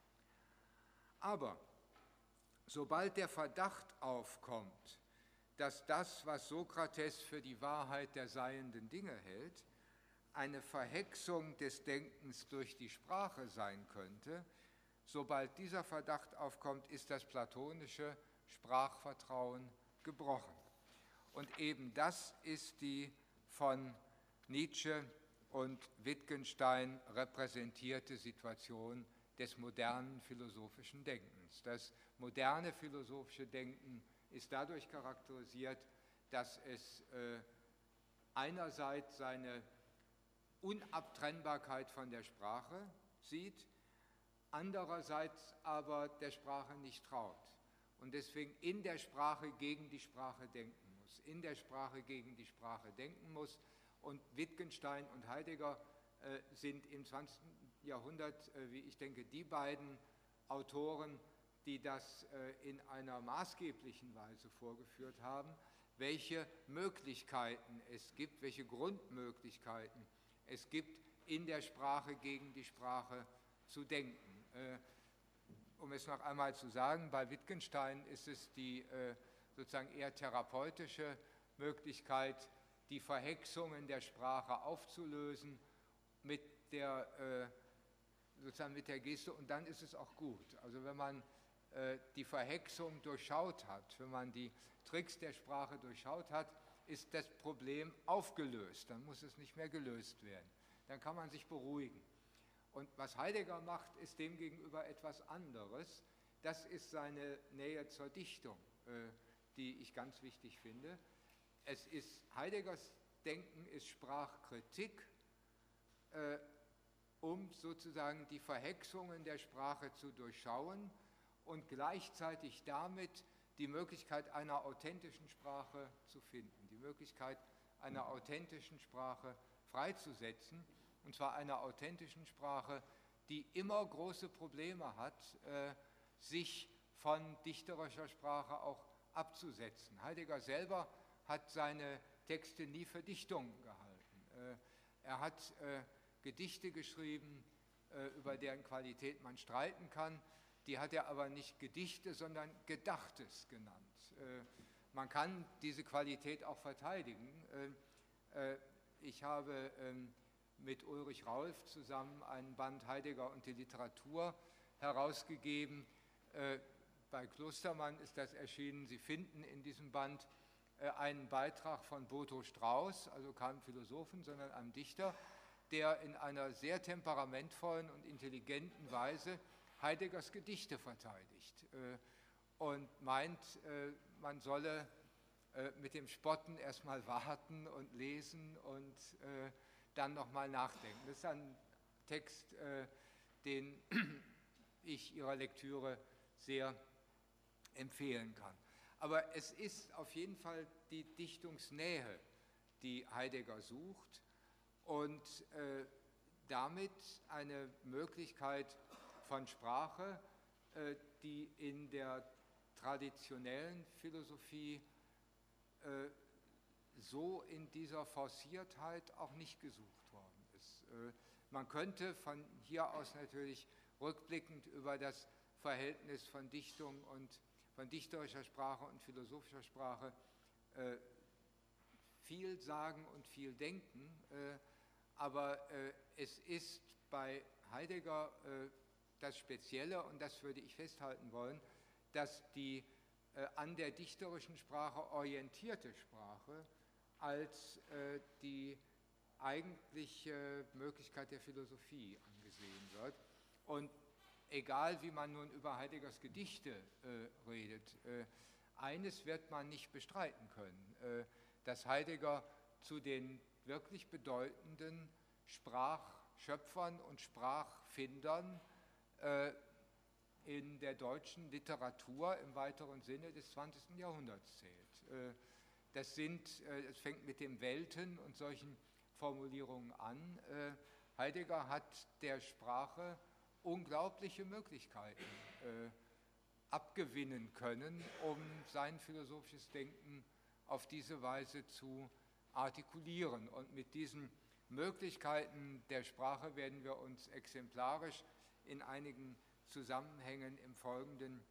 Aber sobald der Verdacht aufkommt, dass das, was Sokrates für die Wahrheit der seienden Dinge hält, eine Verhexung des Denkens durch die Sprache sein könnte, sobald dieser Verdacht aufkommt, ist das platonische Sprachvertrauen gebrochen. Und eben das ist die von Nietzsche und Wittgenstein repräsentierte Situation des modernen philosophischen Denkens. Das moderne philosophische Denken ist dadurch charakterisiert, dass es einerseits seine Unabtrennbarkeit von der Sprache sieht, andererseits aber der Sprache nicht traut und deswegen in der Sprache gegen die Sprache denken muss, in der Sprache gegen die Sprache denken muss. Und Wittgenstein und Heidegger sind im 20. Jahrhundert, wie ich denke, die beiden Autoren, die das in einer maßgeblichen Weise vorgeführt haben, welche Möglichkeiten es gibt, welche Grundmöglichkeiten es gibt, in der Sprache gegen die Sprache zu denken. Um es noch einmal zu sagen, bei Wittgenstein ist es die sozusagen eher therapeutische Möglichkeit, die Verhexungen der Sprache aufzulösen mit der Geste, und dann ist es auch gut. Also wenn man die Verhexung durchschaut hat, wenn man die Tricks der Sprache durchschaut hat, ist das Problem aufgelöst, dann muss es nicht mehr gelöst werden. Dann kann man sich beruhigen. Und was Heidegger macht, ist demgegenüber etwas anderes. Das ist seine Nähe zur Dichtung, die ich ganz wichtig finde. Heideggers Denken ist Sprachkritik, um sozusagen die Verhexungen der Sprache zu durchschauen und gleichzeitig damit die Möglichkeit einer authentischen Sprache zu finden, die Möglichkeit einer authentischen Sprache freizusetzen, und zwar einer authentischen Sprache, die immer große Probleme hat, sich von dichterischer Sprache auch abzusetzen. Heidegger selber hat seine Texte nie für Dichtung gehalten. Er hat Gedichte geschrieben, über deren Qualität man streiten kann. Die hat er aber nicht Gedichte, sondern Gedachtes genannt. Man kann diese Qualität auch verteidigen. Ich habe mit Ulrich Raulf zusammen einen Band Heidegger und die Literatur herausgegeben. Bei Klostermann ist das erschienen. Sie finden in diesem Band einen Beitrag von Boto Strauß, also keinem Philosophen, sondern einem Dichter, der in einer sehr temperamentvollen und intelligenten Weise Heideggers Gedichte verteidigt und meint, man solle mit dem Spotten erstmal warten und lesen und dann nochmal nachdenken. Das ist ein Text, den ich Ihrer Lektüre sehr empfehlen kann. Aber es ist auf jeden Fall die Dichtungsnähe, die Heidegger sucht und damit eine Möglichkeit von Sprache, die in der traditionellen Philosophie so in dieser Forciertheit auch nicht gesucht worden ist. Man könnte von hier aus natürlich rückblickend über das Verhältnis von Dichtung und von dichterischer Sprache und philosophischer Sprache viel sagen und viel denken, aber es ist bei Heidegger das Spezielle, und das würde ich festhalten wollen, dass die an der dichterischen Sprache orientierte Sprache als die eigentliche Möglichkeit der Philosophie angesehen wird. Und egal wie man nun über Heideggers Gedichte redet, eines wird man nicht bestreiten können, dass Heidegger zu den wirklich bedeutenden Sprachschöpfern und Sprachfindern in der deutschen Literatur im weiteren Sinne des 20. Jahrhunderts zählt. Es fängt mit dem Welten und solchen Formulierungen an. Heidegger hat der Sprache unglaubliche Möglichkeiten abgewinnen können, um sein philosophisches Denken auf diese Weise zu artikulieren. Und mit diesen Möglichkeiten der Sprache werden wir uns exemplarisch in einigen Zusammenhängen im Folgenden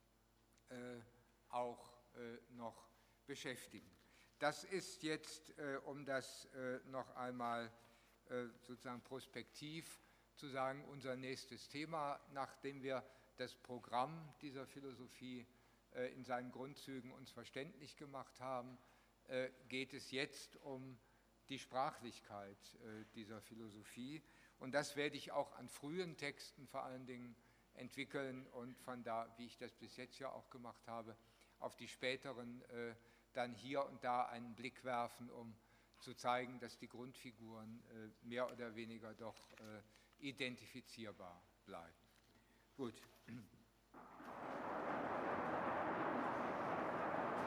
auch noch beschäftigen. Das ist jetzt, um das noch einmal sozusagen prospektiv zu sagen, unser nächstes Thema, nachdem wir das Programm dieser Philosophie in seinen Grundzügen uns verständlich gemacht haben, geht es jetzt um die Sprachlichkeit dieser Philosophie. Und das werde ich auch an frühen Texten vor allen Dingen entwickeln und von da, wie ich das bis jetzt ja auch gemacht habe, auf die späteren dann hier und da einen Blick werfen, um zu zeigen, dass die Grundfiguren mehr oder weniger doch identifizierbar bleiben. Gut.